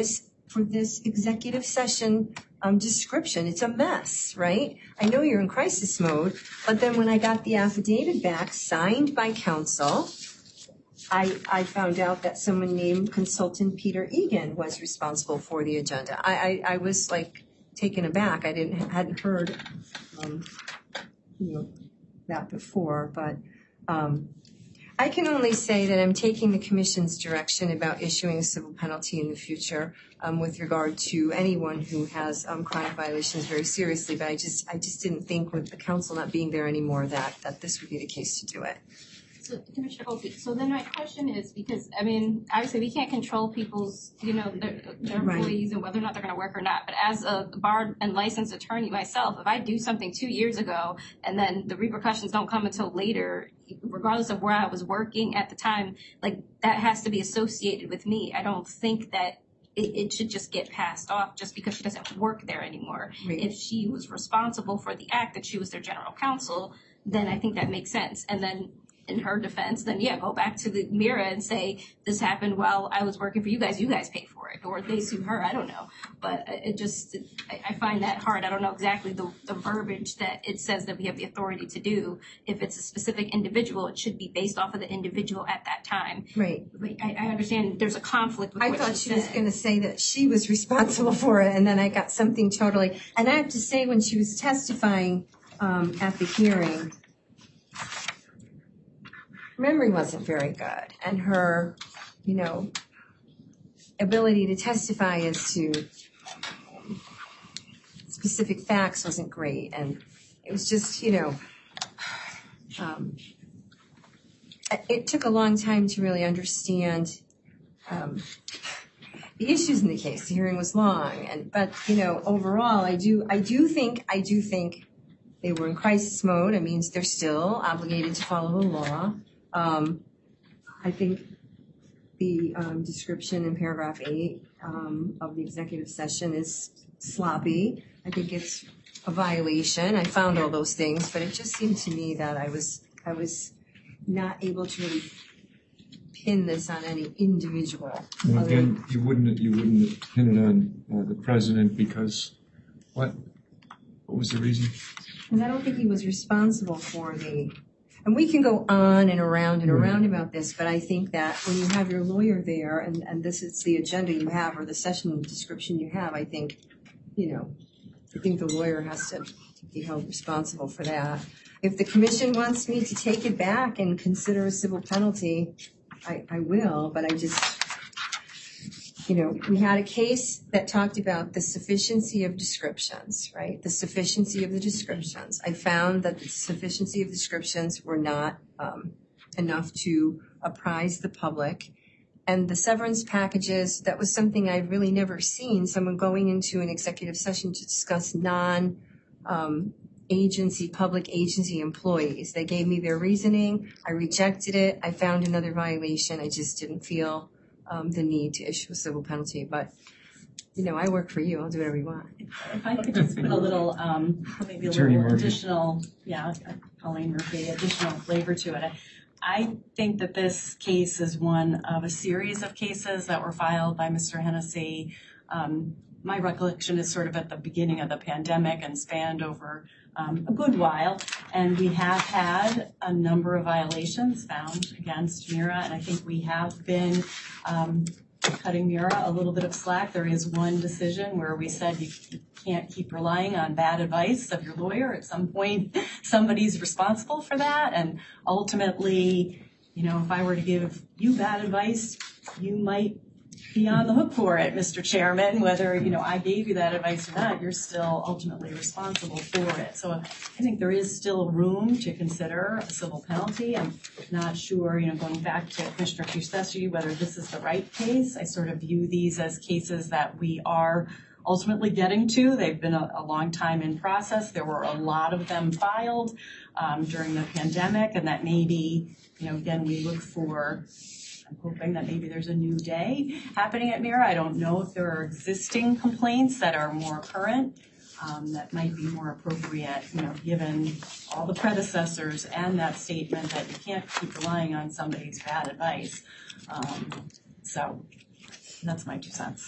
this executive session description. It's a mess, right? I know you're in crisis mode, but then when I got the affidavit back signed by counsel, I found out that someone named Consultant Peter Egan was responsible for the agenda. I was like taken aback. I hadn't heard that before, but I can only say that I'm taking the commission's direction about issuing a civil penalty in the future with regard to anyone who has chronic violations very seriously. But I just didn't think, with the council not being there anymore, that this would be the case to do it. So, Commissioner Opie, so then my question is, because, I mean, obviously we can't control people's, their employees and whether or not they're going to work or not. But as a barred and licensed attorney myself, if I do something 2 years ago and then the repercussions don't come until later, regardless of where I was working at the time, like, that has to be associated with me. I don't think that it should just get passed off just because she doesn't work there anymore. Right. If she was responsible for the act, that she was their general counsel, then I think that makes sense. And then in her defense, then go back to the MIRA and say, this happened while I was working for you guys pay for it, or they sue her, I don't know. But I find that hard. I don't know exactly the verbiage that it says that we have the authority to do. If it's a specific individual, it should be based off of the individual at that time. Right. I understand there's a conflict with I what thought she said. was going to say that she was responsible for it, and then I got something totally, and I have to say, when she was testifying at the hearing, memory wasn't very good, and her, ability to testify as to specific facts wasn't great, and it was just, it took a long time to really understand the issues in the case. The hearing was long, but overall, I do think they were in crisis mode. It means they're still obligated to follow the law. I think the description in paragraph 8 of the executive session is sloppy. I think it's a violation. I found all those things, but it just seemed to me that I was not able to really pin this on any individual. Well, again, you wouldn't pin it on the president because what? What was the reason? Because I don't think he was responsible for and we can go on and around about this, but I think that when you have your lawyer there and this is the agenda you have or the session description you have, I think, I think the lawyer has to be held responsible for that. If the commission wants me to take it back and consider a civil penalty, I will, but I just, we had a case that talked about the sufficiency of descriptions, right? The sufficiency of the descriptions. I found that the sufficiency of descriptions were not enough to apprise the public. And the severance packages, that was something I've really never seen, someone going into an executive session to discuss public agency employees. They gave me their reasoning. I rejected it. I found another violation. I just didn't feel the need to issue a civil penalty. But, I work for you. I'll do whatever you want. If I could just put a little, maybe a little additional, Colleen Murphy, additional flavor to it. I think that this case is one of a series of cases that were filed by Mr. Hennessy. My recollection is sort of at the beginning of the pandemic and spanned over a good while. And we have had a number of violations found against MIRA, and I think we have been cutting MIRA a little bit of slack. There is one decision where we said you can't keep relying on bad advice of your lawyer. At some point, somebody's responsible for that. And ultimately, if I were to give you bad advice, you might be on the hook for it, Mr. Chairman. Whether, I gave you that advice or not, you're still ultimately responsible for it. So I think there is still room to consider a civil penalty. I'm not sure, going back to Commissioner Kusesi, whether this is the right case. I sort of view these as cases that we are ultimately getting to. They've been a long time in process. There were a lot of them filed during the pandemic, and that maybe, again, we look for, I'm hoping that maybe there's a new day happening at MIRA. I don't know if there are existing complaints that are more current that might be more appropriate, given all the predecessors and that statement that you can't keep relying on somebody's bad advice. So that's my 2 cents.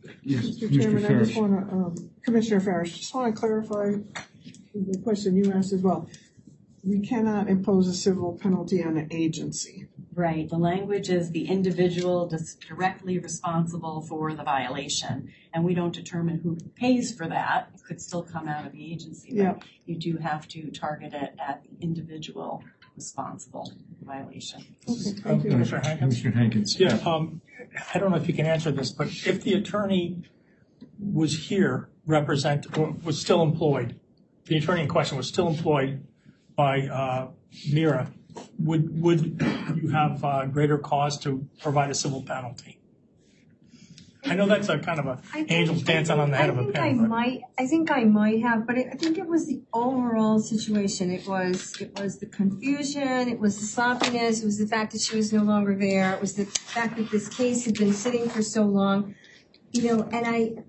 Yes, Mr. Mr. Chairman, I Ferris. just want to, Commissioner Ferris, just want to clarify the question you asked as well. We cannot impose a civil penalty on an agency. Right, the language is the individual directly responsible for the violation, and we don't determine who pays for that. It could still come out of the agency, but you do have to target it at the individual responsible violation. Okay, thank you. Commissioner Hankins? Commissioner Hankins. Yeah, I don't know if you can answer this, but if the attorney was here, or was still employed, the attorney in question was still employed by Mira, would you have greater cause to provide a civil penalty? I know that's a kind of a angel's dance on the head of a pin. I think I might have, but I think it was the overall situation. It was the confusion, it was the sloppiness, it was the fact that she was no longer there, it was the fact that this case had been sitting for so long, and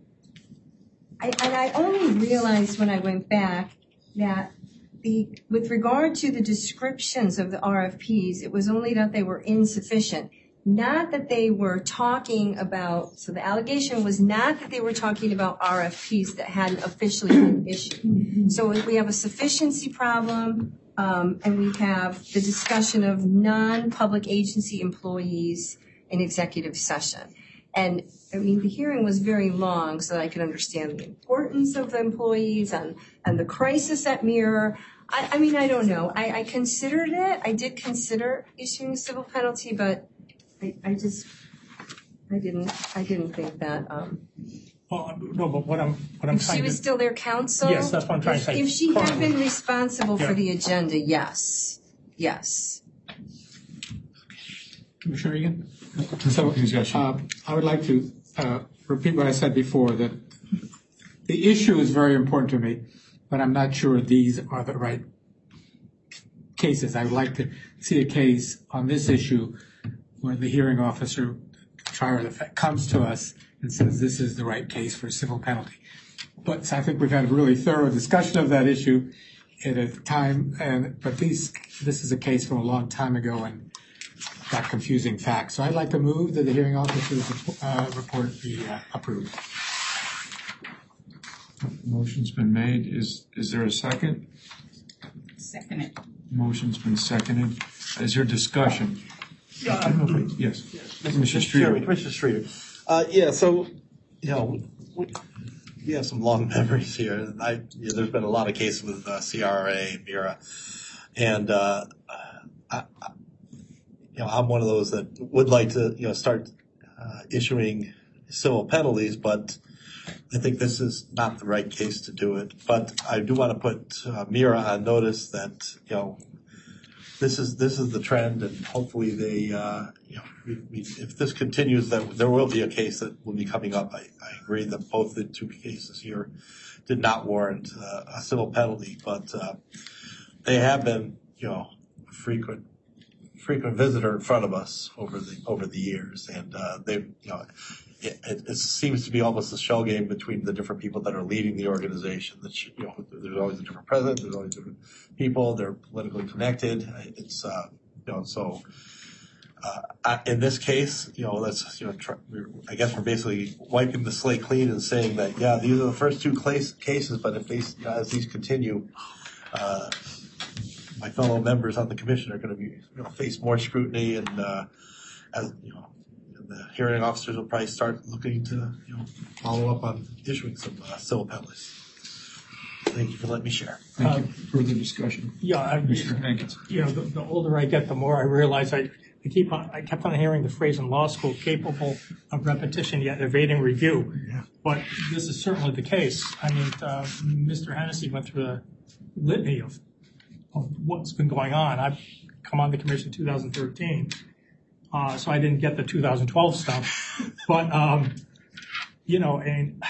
I only realized when I went back that with regard to the descriptions of the RFPs, it was only that they were insufficient. Not that they were talking about, so the allegation was not that they were talking about RFPs that hadn't officially been issued. So if we have a sufficiency problem, and we have the discussion of non-public agency employees in executive session. And the hearing was very long so that I could understand the importance of the employees and the crisis at Mirror. I don't know. I considered it. I did consider issuing a civil penalty, but I didn't think that. Well, no, but what I'm if trying she was still their counsel? Yes, that's what I'm trying to say. If she had been responsible Yeah. for the agenda, yes. Yes. Commissioner Egan? So, I would like to repeat what I said before, that the issue is very important to me, but I'm not sure these are the right cases. I would like to see a case on this issue where the hearing officer, trier of the fact, comes to us and says this is the right case for a civil penalty. But I think we've had a really thorough discussion of that issue at a time, but this is a case from a long time ago and got confusing facts. So I'd like to move that the hearing officer's report be approved. Motion's been made. Is there a second? Second it. Motion's been seconded. Is there discussion? Yes. Commissioner Streeter. So, we have some long memories here. There's been a lot of cases with CRA, Mira, and I'm one of those that would like to start issuing civil penalties, but I think this is not the right case to do it. But I do want to put Mira on notice that this is the trend, and hopefully they if this continues, that there will be a case that will be coming up. I agree that both the two cases here did not warrant a civil penalty, but they have been a frequent visitor in front of us over the years, and it seems to be almost a shell game between the different people that are leading the organization. That there's always a different president, there's always different people. They're politically connected. It's in this case, let's I guess we're basically wiping the slate clean and saying that these are the first two cases, but if these as these continue, my fellow members on the commission are going to be face more scrutiny, and as the hearing officers will probably start looking to follow up on issuing some civil penalties. Thank you for letting me share. Thank you. Further discussion. Mr. Hankins. The older I get, the more I realize I kept on hearing the phrase in law school, capable of repetition yet evading review. Yeah. But this is certainly the case. Mr. Hennessy went through a litany of what's been going on. I've come on the commission in 2013, so I didn't get the 2012 stuff. But, and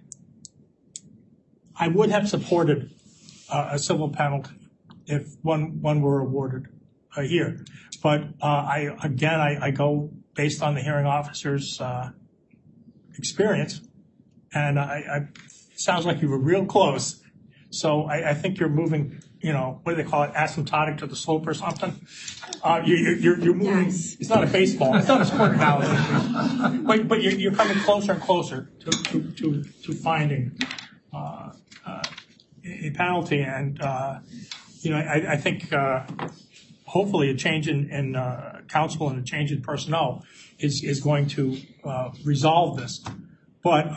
I would have supported a civil penalty if one were awarded here. But I go based on the hearing officer's experience, and it sounds like you were real close. So I think you're moving, what do they call it, asymptotic to the slope or something? You're moving. Yes. It's not a baseball. It's not a sport analogy. But you're coming closer and closer to finding a penalty, and I think hopefully a change in council and a change in personnel is going to resolve this. But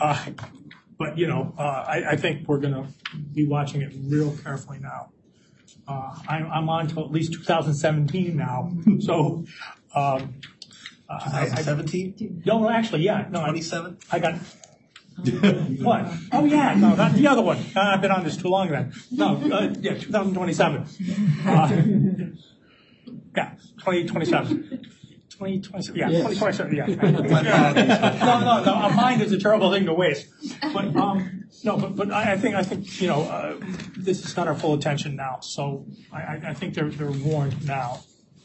I think we're going to be watching it real carefully now. I'm on to at least 2017 now, so. 2017? No, actually, yeah. No, 27? I got. What? Oh, yeah, no, not the other one. I've been on this too long then. No, 2027. Yeah, 2027. 2027, yeah, yes. 2027, yeah. No, a mind is a terrible thing to waste. But, but I think, this has got our full attention now. So I think they're warned now.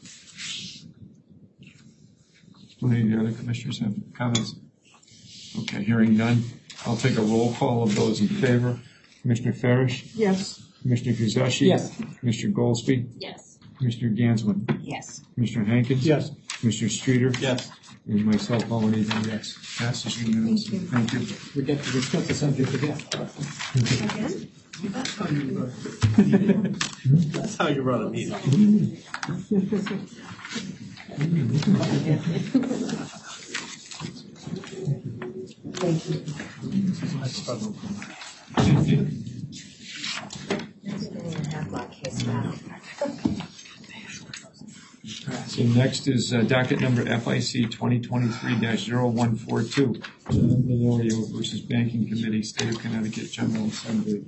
Do any of the other commissioners have comments? Okay, hearing none, I'll take a roll call of those in favor. Commissioner Farish? Yes. Commissioner Kuzashi? Yes. Commissioner Goldsby? Yes. Commissioner Gansman? Yes. Commissioner Hankins? Yes. Commissioner Streeter? Yes. And myself, Owen Eaton, yes. Passes unanimously. Thank you. We get to discuss the subject again. Again? That's how you run a meeting. Thank you. So next is docket number FIC 2023-0142, John Melorio versus Banking Committee, State of Connecticut General Assembly.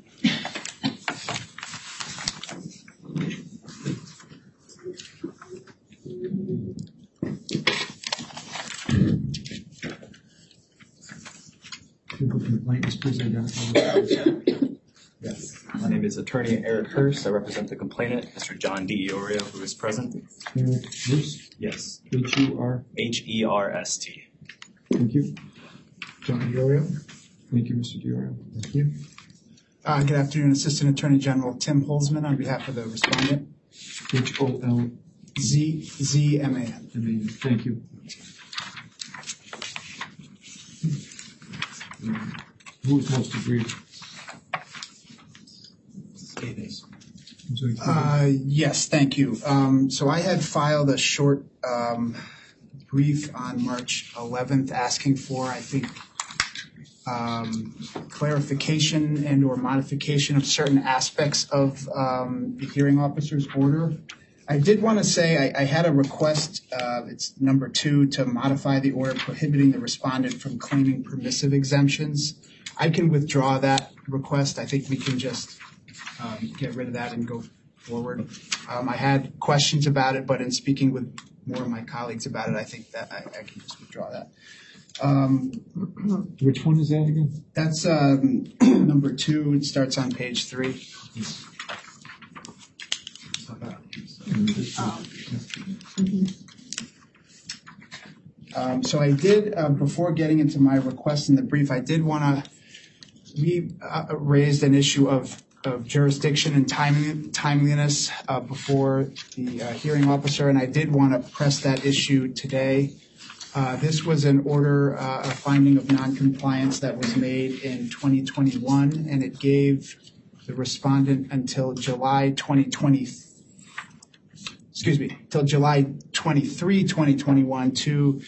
Yes. My name is Attorney Eric Hurst. I represent the complainant, Mr. John D. Iorio, who is present. Eric Hurst? Yes. H-U-R? H-E-R-S-T. Thank you. John Iorio? Thank you, Mr. Iorio. Thank you. Good afternoon, Assistant Attorney General Tim Holzman on behalf of the respondent. H-O-L-Z-M-A-N. Thank you. Who is most aggrieved? Yes, thank you. So I had filed a short brief on March 11th asking for, I think, clarification and or modification of certain aspects of the hearing officer's order. I did want to say I had a request, it's number 2, to modify the order prohibiting the respondent from claiming permissive exemptions. I can withdraw that request. I think we can just get rid of that and go forward. I had questions about it, but in speaking with more of my colleagues about it, I think that I can just withdraw that. Which one is that again? That's number 2. It starts on page 3. So I did, before getting into my request in the brief, I did want to, we raised an issue of jurisdiction and timeliness before the hearing officer, and I did want to press that issue today. This was an order, a finding of noncompliance that was made in 2021, and it gave the respondent until July 23, 2021 to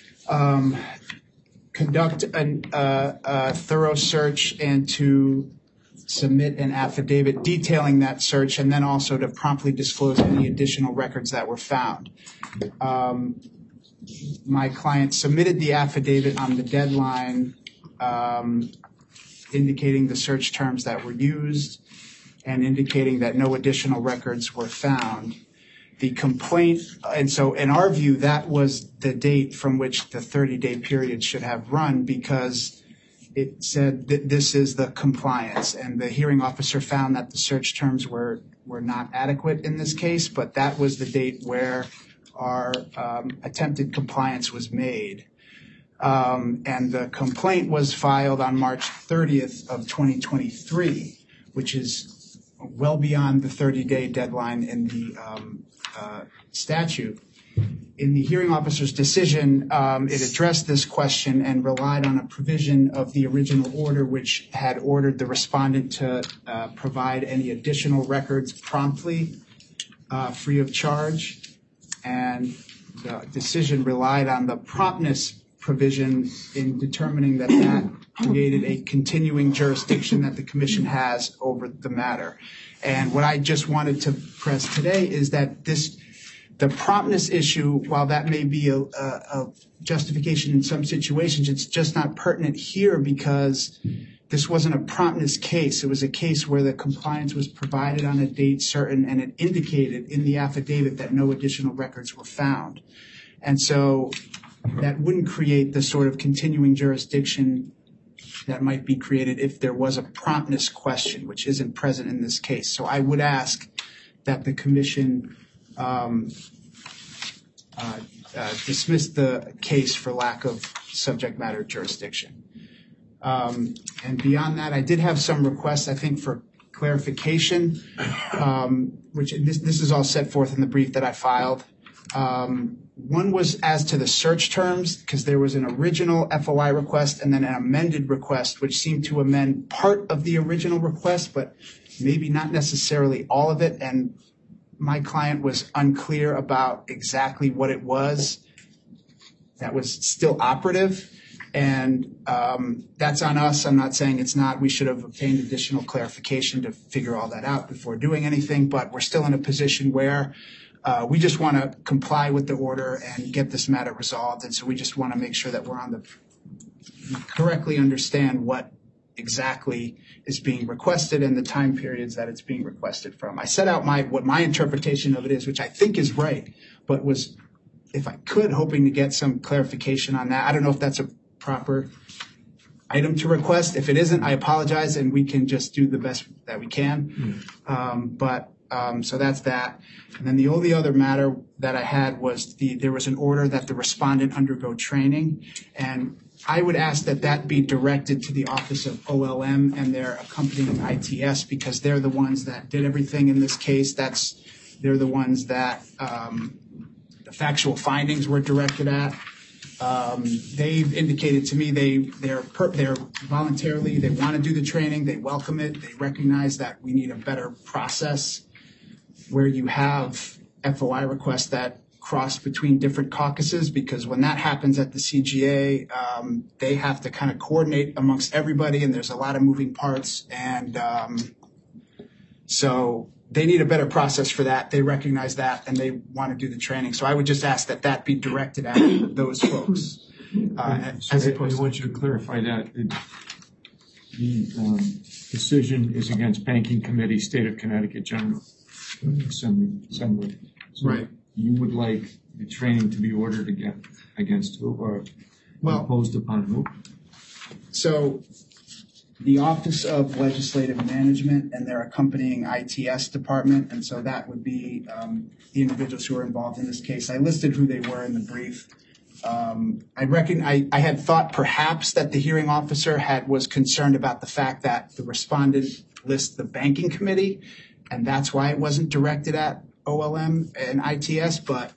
conduct a thorough search and to submit an affidavit detailing that search, and then also to promptly disclose any additional records that were found. My client submitted the affidavit on the deadline, indicating the search terms that were used and indicating that no additional records were found. The complaint, and so in our view, that was the date from which the 30-day period should have run, because it said that this is the compliance, and the hearing officer found that the search terms were not adequate in this case, but that was the date where our attempted compliance was made. And the complaint was filed on March 30th of 2023, which is well beyond the 30-day deadline in the statute. In the hearing officer's decision, it addressed this question and relied on a provision of the original order which had ordered the respondent to provide any additional records promptly, free of charge. And the decision relied on the promptness provision in determining that that created a continuing jurisdiction that the commission has over the matter. And what I just wanted to press today is that the promptness issue, while that may be a justification in some situations, it's just not pertinent here because this wasn't a promptness case. It was a case where the compliance was provided on a date certain, and it indicated in the affidavit that no additional records were found. And so that wouldn't create the sort of continuing jurisdiction that might be created if there was a promptness question, which isn't present in this case. So I would ask that the commission dismiss the case for lack of subject matter jurisdiction. And beyond that, I did have some requests, I think, for clarification, which this is all set forth in the brief that I filed. One was as to the search terms, because there was an original FOI request and then an amended request, which seemed to amend part of the original request, but maybe not necessarily all of it. And my client was unclear about exactly what it was that was still operative. And that's on us. I'm not saying it's not. We should have obtained additional clarification to figure all that out before doing anything. But we're still in a position where we just want to comply with the order and get this matter resolved. And so we just want to make sure that we correctly understand what exactly is being requested and the time periods that it's being requested from. I set out what my interpretation of it is, which I think is right, but was, if I could, hoping to get some clarification on that. I don't know if that's a proper item to request. If it isn't, I apologize, and we can just do the best that we can. So that's that. And then the only other matter that I had was there was an order that the respondent undergo training, and I would ask that be directed to the Office of OLM and their accompanying ITS, because they're the ones that did everything in this case. They're the ones that the factual findings were directed at. They've indicated to me they're voluntarily, they want to do the training, they welcome it, they recognize that we need a better process where you have FOI requests that cross between different caucuses, because when that happens at the CGA, they have to kind of coordinate amongst everybody, and there's a lot of moving parts, and so they need a better process for that. They recognize that, and they want to do the training. So I would just ask that be directed at those folks. I want you to clarify that the decision is against Banking Committee, State of Connecticut General Assembly. So right. You would like the training to be ordered against who, or imposed upon who? So the Office of Legislative Management and their accompanying ITS department, and so that would be the individuals who are involved in this case. I listed who they were in the brief. I had thought perhaps that the hearing officer was concerned about the fact that the respondent lists the Banking Committee, and that's why it wasn't directed at OLM and ITS, but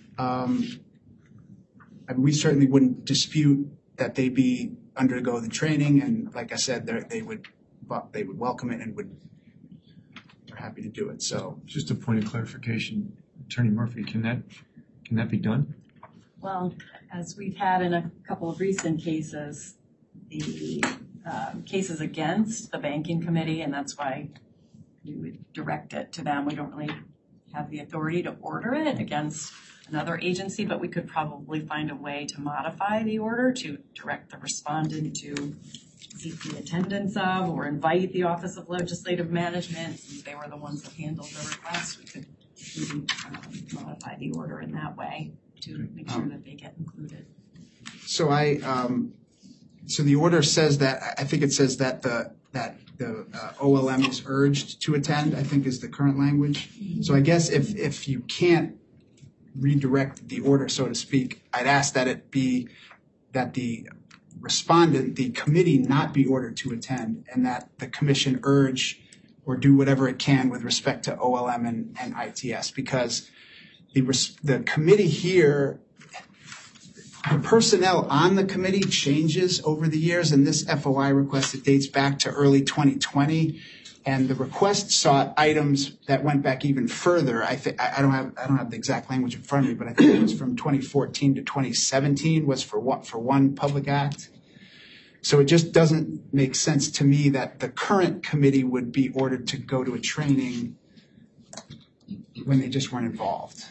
we certainly wouldn't dispute that they undergo the training, and like I said, they would welcome it and they're happy to do it. So just a point of clarification, Attorney Murphy, can that be done? Well, as we've had in a couple of recent cases, the cases against the Banking Committee, and that's why we would direct it to them. We don't really have the authority to order it against another agency, but we could probably find a way to modify the order to direct the respondent to seek the attendance of or invite the Office of Legislative Management. Since they were the ones that handled the request, we could maybe modify the order in that way to make sure that they get included. So so the order says that, I think it says that the OLM is urged to attend, I think is the current language. So I guess if you can't redirect the order, so to speak, I'd ask that it be that the respondent, the committee, not be ordered to attend, and that the commission urge or do whatever it can with respect to OLM and ITS, because the committee here, the personnel on the committee changes over the years, and this FOI request, it dates back to early 2020, and the request sought items that went back even further. I don't have the exact language in front of me, but I think it was from 2014 to 2017 was for one public act. So it just doesn't make sense to me that the current committee would be ordered to go to a training when they just weren't involved.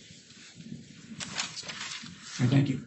Thank you.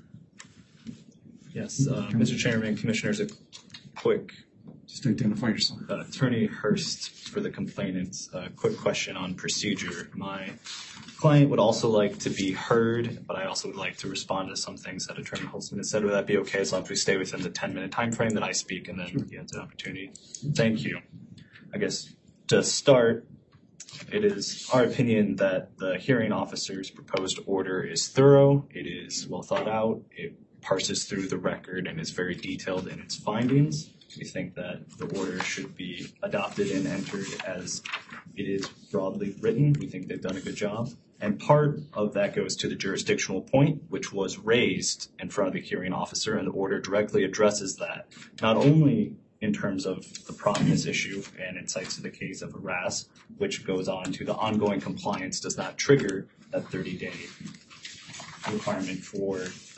Yes, Mr. Chairman, Commissioners, a quick. Just identify yourself. Attorney Hurst for the complainants. A quick question on procedure. My client would also like to be heard, but I also would like to respond to some things that Attorney Holtzman has said. Would that be okay as long as we stay within the 10-minute time frame that I speak and then he has an opportunity? Thank you. I guess to start, it is our opinion that the hearing officer's proposed order is thorough, it is well thought out, it parses through the record and is very detailed in its findings. We think that the order should be adopted and entered as it is broadly written. We think they've done a good job. And part of that goes to the jurisdictional point, which was raised in front of the hearing officer, and the order directly addresses that, not only in terms of the promptness issue, and it cites the case of Arras, which goes on to the ongoing compliance does not trigger that 30-day requirement for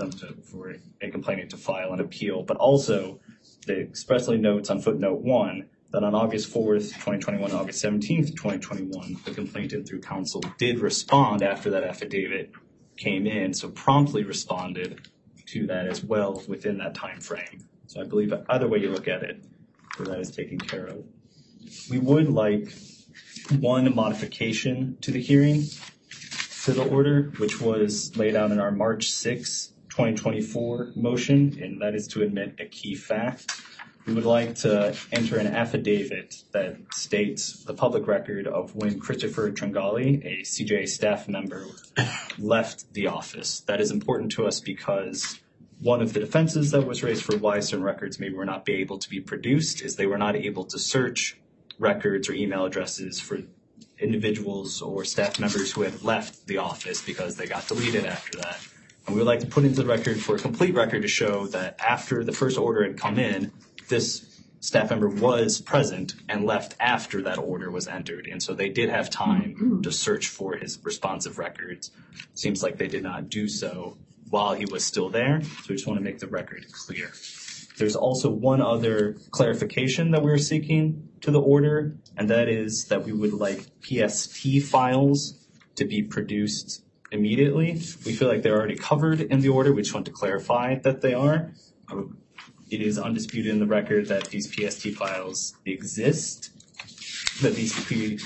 a complainant to file an appeal, but also they expressly notes on footnote 1 that on August 4th, 2021, August 17th, 2021, the complainant through counsel did respond after that affidavit came in, so promptly responded to that as well within that time frame. So I believe either way you look at it, that is taken care of. We would like one modification to the hearing, to the order, which was laid out in our March 6, 2024 motion, and that is to admit a key fact. We would like to enter an affidavit that states the public record of when Christopher Tringali, a CJA staff member, left the office. That is important to us because one of the defenses that was raised for why certain records maybe were not able to be produced is they were not able to search records or email addresses for individuals or staff members who had left the office because they got deleted after that. And we would like to put into the record for a complete record to show that after the first order had come in, this staff member was present and left after that order was entered. And so they did have time to search for his responsive records. Seems like they did not do so while he was still there. So we just want to make the record clear. There's also one other clarification that we're seeking to the order, and that is that we would like PST files to be produced immediately. We feel like they're already covered in the order. We just want to clarify that they are. It is undisputed in the record that these PST files exist, that these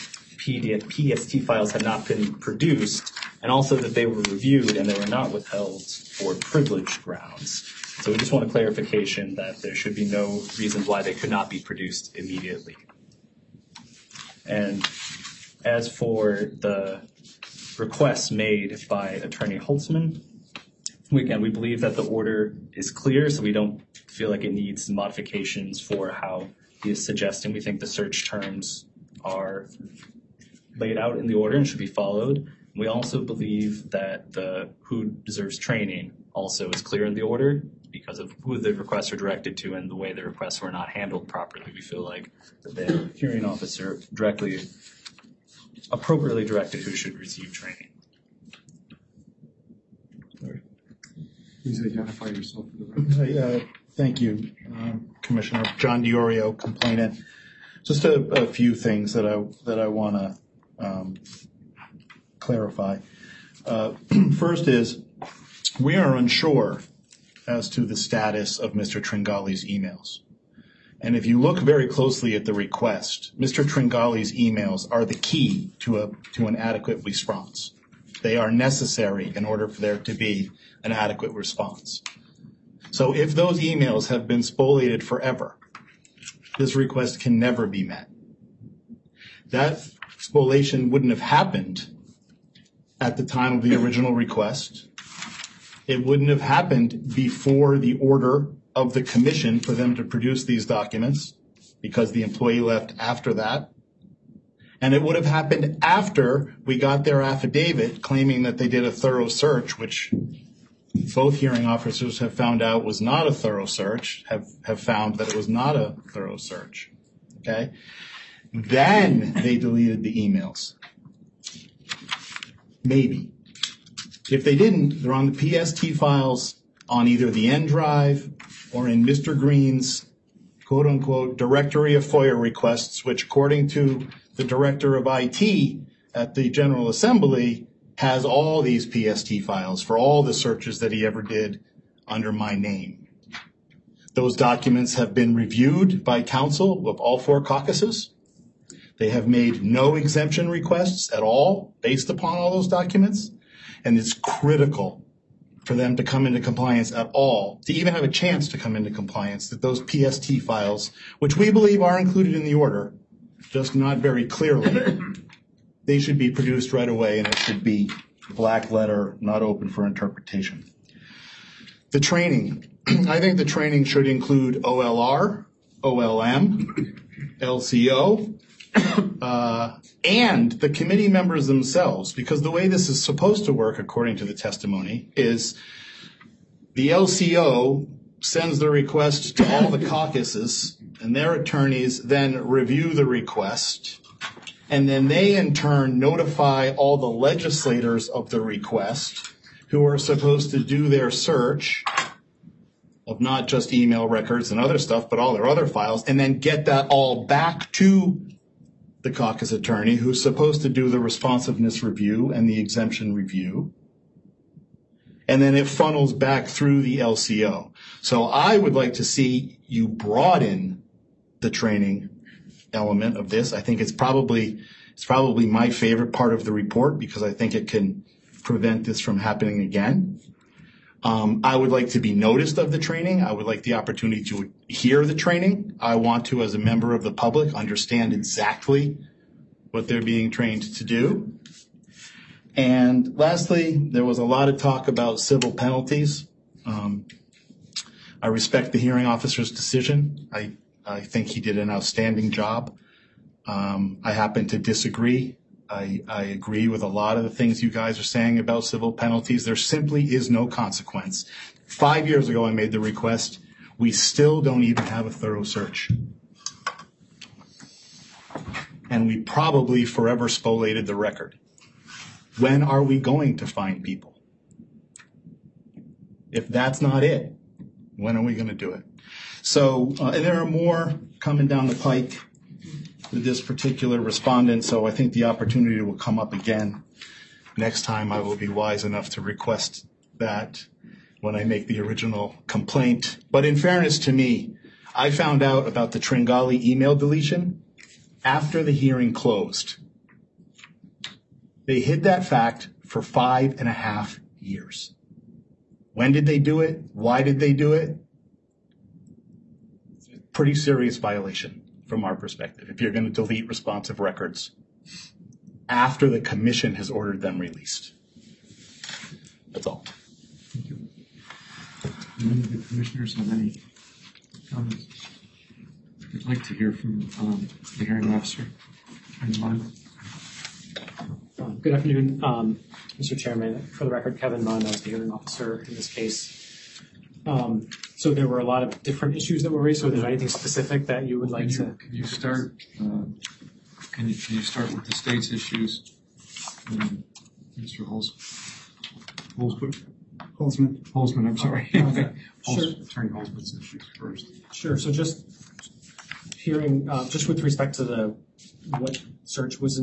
PST files have not been produced, and also that they were reviewed and they were not withheld for privilege grounds. So we just want a clarification that there should be no reason why they could not be produced immediately. And as for the requests made by Attorney Holtzman, again, we believe that the order is clear, so we don't feel like it needs modifications for how he is suggesting. We think the search terms are laid out in the order and should be followed. We also believe that the who deserves training also is clear in the order because of who the requests are directed to and the way the requests were not handled properly. We feel like the hearing officer appropriately directed who should receive training. Please identify yourself for the record. Thank you, Commissioner. John DiOrio, complainant. Just a few things that I want to clarify. First is we are unsure as to the status of Mr. Tringali's emails. And if you look very closely at the request, Mr. Tringali's emails are the key to an adequate response. They are necessary in order for there to be an adequate response. So if those emails have been spoliated forever, this request can never be met. That spoliation wouldn't have happened at the time of the original request. It wouldn't have happened before the order of the commission for them to produce these documents because the employee left after that. And it would have happened after we got their affidavit claiming that they did a thorough search, which both hearing officers have found out was not a thorough search, have found that it was not a thorough search. Okay? Then they deleted the emails. Maybe. If they didn't, they're on the PST files on either the N drive or in Mr. Green's quote-unquote directory of FOIA requests, which according to the director of IT at the General Assembly has all these PST files for all the searches that he ever did under my name. Those documents have been reviewed by counsel of all 4 caucuses. They have made no exemption requests at all based upon all those documents. And it's critical for them to come into compliance at all, to even have a chance to come into compliance, that those PST files, which we believe are included in the order, just not very clearly, they should be produced right away and it should be black letter, not open for interpretation. The training. I think the training should include OLR, OLM, LCO, and the committee members themselves, because the way this is supposed to work, according to the testimony, is the LCO sends the request to all the caucuses, and their attorneys then review the request, and then they in turn notify all the legislators of the request, who are supposed to do their search of not just email records and other stuff, but all their other files, and then get that all back to the caucus attorney, who's supposed to do the responsiveness review and the exemption review. And then it funnels back through the LCO. So I would like to see you broaden the training element of this. I think it's probably my favorite part of the report, because I think it can prevent this from happening again. I would like to be noticed of the training. I would like the opportunity to hear the training. I want to, as a member of the public, understand exactly what they're being trained to do. And lastly, there was a lot of talk about civil penalties. I respect the hearing officer's decision. I think he did an outstanding job. I happen to disagree. I agree with a lot of the things you guys are saying about civil penalties. There simply is no consequence. 5 years ago, I made the request. We still don't even have a thorough search. And we probably forever spoliated the record. When are we going to find people? If that's not it, when are we going to do it? So, and there are more coming down the pike with this particular respondent, so I think the opportunity will come up again. Next time I will be wise enough to request that when I make the original complaint. But in fairness to me, I found out about the Tringali email deletion after the hearing closed. They hid that fact for 5.5 years. When did they do it? Why did they do it? Pretty serious violation from our perspective, if you're going to delete responsive records after the commission has ordered them released. That's all. Thank you. Do any of the commissioners have any comments? I'd like to hear from the hearing officer. Good afternoon, Mr. Chairman. For the record, Kevin Munn, I was the hearing officer in this case. So there were a lot of different issues that were raised. So is there anything specific that you would like to? Can you start? Can you start with the state's issues? Mr. Holzman. I'm sorry. Okay. Sure. Attorney Holzman's issues first. Sure. So just hearing, just with respect to what search was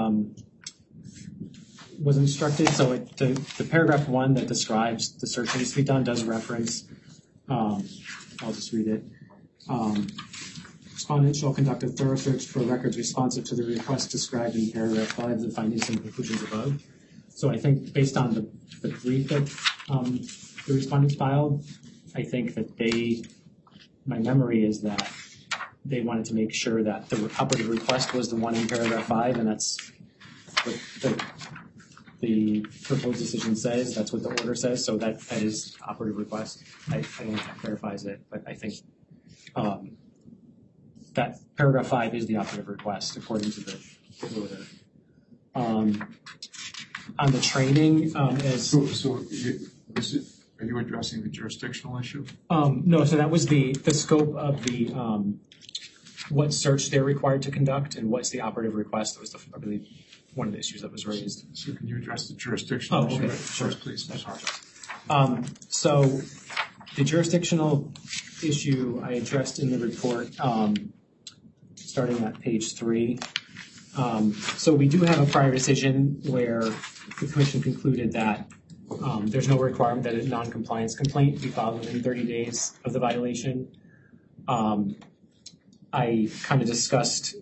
instructed. So the paragraph 1 that describes the search that needs to be done does reference, I'll just read it. Respondent shall conduct a thorough search for records responsive to the request described in paragraph 5 of the findings and conclusions above. So I think based on the brief that the respondents filed, I think that my memory is that they wanted to make sure that the operative request was the one in paragraph 5, and that's what the proposed decision says. That's what the order says. So that is operative request. I don't know if that clarifies it, but I think that paragraph 5 is the operative request according to the order. On the training, as Are you addressing the jurisdictional issue? No, so that was the scope of the what search they're required to conduct and what's the operative request. That was I believe one of the issues that was raised. So can you address the jurisdictional issue sure. please? So the jurisdictional issue I addressed in the report, starting at page 3. So we do have a prior decision where the commission concluded that there's no requirement that a non-compliance complaint be filed within 30 days of the violation. I kind of discussed,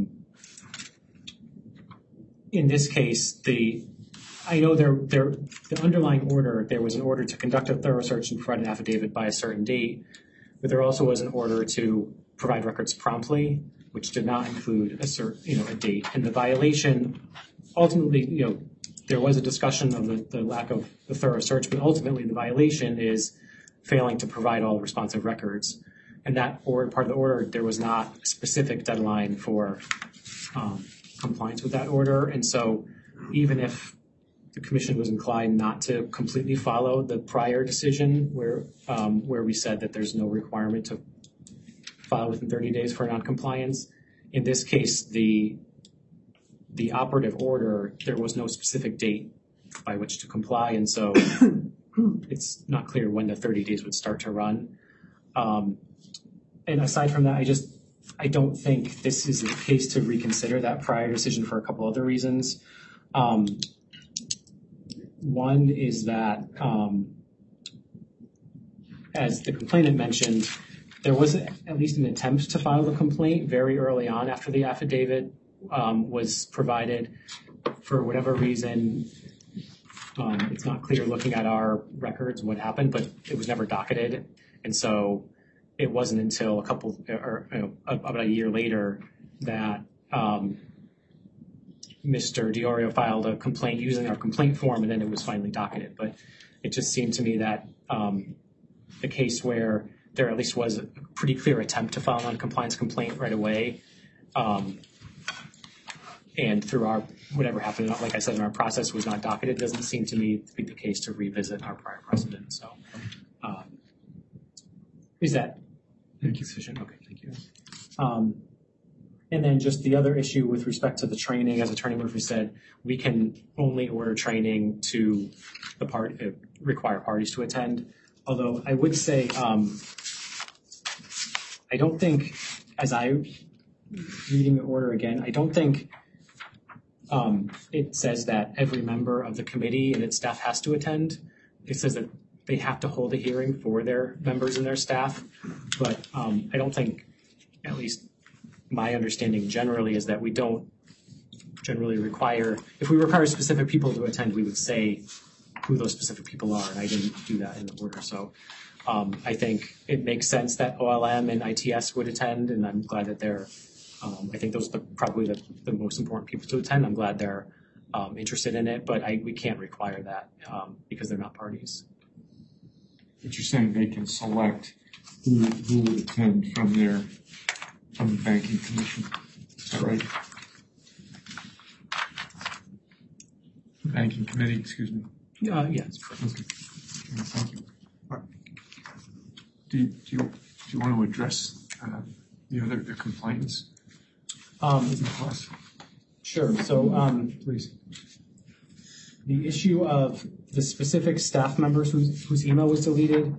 in this case, I know the underlying order, there was an order to conduct a thorough search and provide an affidavit by a certain date, but there also was an order to provide records promptly, which did not include a date. And the violation, ultimately, there was a discussion of the lack of the thorough search, but ultimately the violation is failing to provide all responsive records. And that part of the order, there was not a specific deadline for compliance with that order. And so even if the commission was inclined not to completely follow the prior decision where we said that there's no requirement to file within 30 days for non-compliance, in this case, the operative order, there was no specific date by which to comply, and so it's not clear when the 30 days would start to run. And aside from that, I don't think this is a case to reconsider that prior decision for a couple other reasons. One is that, as the complainant mentioned, there was at least an attempt to file the complaint very early on after the affidavit was provided. For whatever reason, it's not clear looking at our records what happened, but it was never docketed. And so it wasn't until about a year later that Mr. DiOrio filed a complaint using our complaint form, and then it was finally docketed. But it just seemed to me that the case where there at least was a pretty clear attempt to file a non-compliance complaint right away, and through our whatever happened, like I said, in our process was not docketed, doesn't seem to me to be the case to revisit our prior precedent. So is that sufficient? Okay, thank you. And then just the other issue with respect to the training, as Attorney Murphy said, we can only order training to require parties to attend. Although I would say, I don't think, as I reading the order again, I don't think it says that every member of the committee and its staff has to attend. It says that they have to hold a hearing for their members and their staff. But I don't think, at least my understanding generally, is that we don't generally require, if we require specific people to attend, we would say who those specific people are, and I didn't do that in the order. So I think it makes sense that OLM and ITS would attend, and I'm glad that they're, I think those are probably the most important people to attend. I'm glad they're interested in it, but we can't require that because they're not parties. But you're saying they can select who would attend from the Banking Commission, is that right? The Banking Committee, excuse me. Yes, correct. Okay. Thank you. Do you want to address the other complaints? Sure. So, please. The issue of the specific staff members whose email was deleted,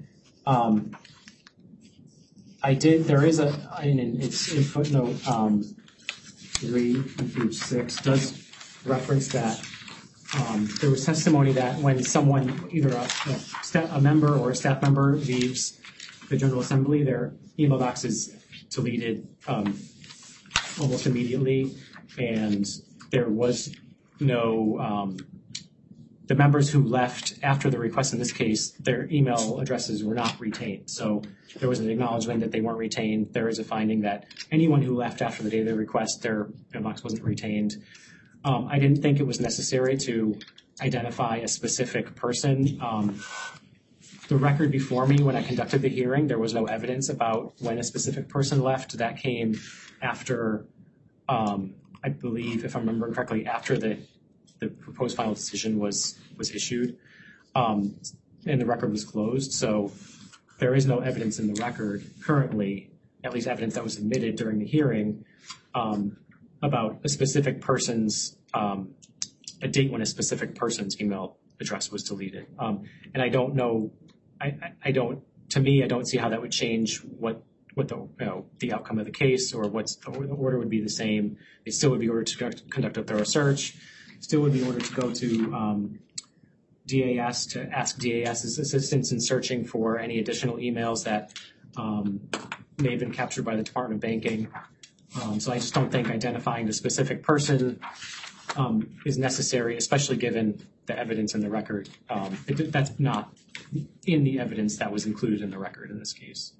there is it's in footnote 3 on page 6, does reference that there was testimony that when someone, either a member or a staff member leaves the General Assembly, their email box is deleted almost immediately, and there was no, the members who left after the request in this case, their email addresses were not retained. So there was an acknowledgement that they weren't retained. There is a finding that anyone who left after the day of the request, their inbox wasn't retained. I didn't think it was necessary to identify a specific person. The record before me, when I conducted the hearing, there was no evidence about when a specific person left. That came after I believe, if I'm remembering correctly, after the proposed final decision was issued, and the record was closed. So there is no evidence in the record currently, at least evidence that was admitted during the hearing, about a specific person's, a date when a specific person's email address was deleted. And I don't know, to me, I don't see how that would change what the outcome of the case, or the order would be the same. It still would be ordered to conduct a thorough search, still would be ordered to go to DAS to ask DAS's assistance in searching for any additional emails that may have been captured by the Department of Banking. So I just don't think identifying the specific person is necessary, especially given the evidence in the record. That's not in the evidence that was included in the record in this case.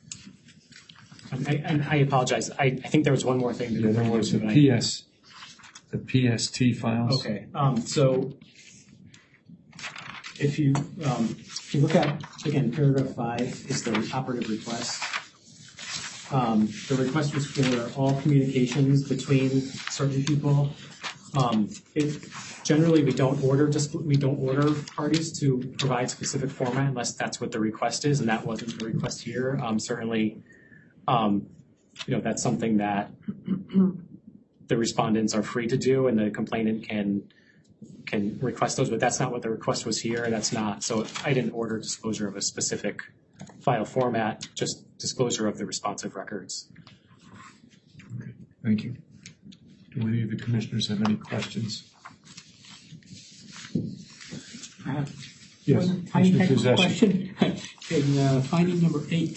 And I apologize. I think there was one more thing. There was the PST files. Okay. So if you look at, again, paragraph 5 is the operative request. The request was for all communications between certain people. Generally, we don't order parties to provide specific format unless that's what the request is, and that wasn't the request here. Certainly, that's something that the respondents are free to do, and the complainant can request those, but that's not what the request was here, and that's not. So I didn't order disclosure of a specific file format, just disclosure of the responsive records. Okay, thank you. Do any of the commissioners have any questions? Yes, one tiny technical question. In finding number 8,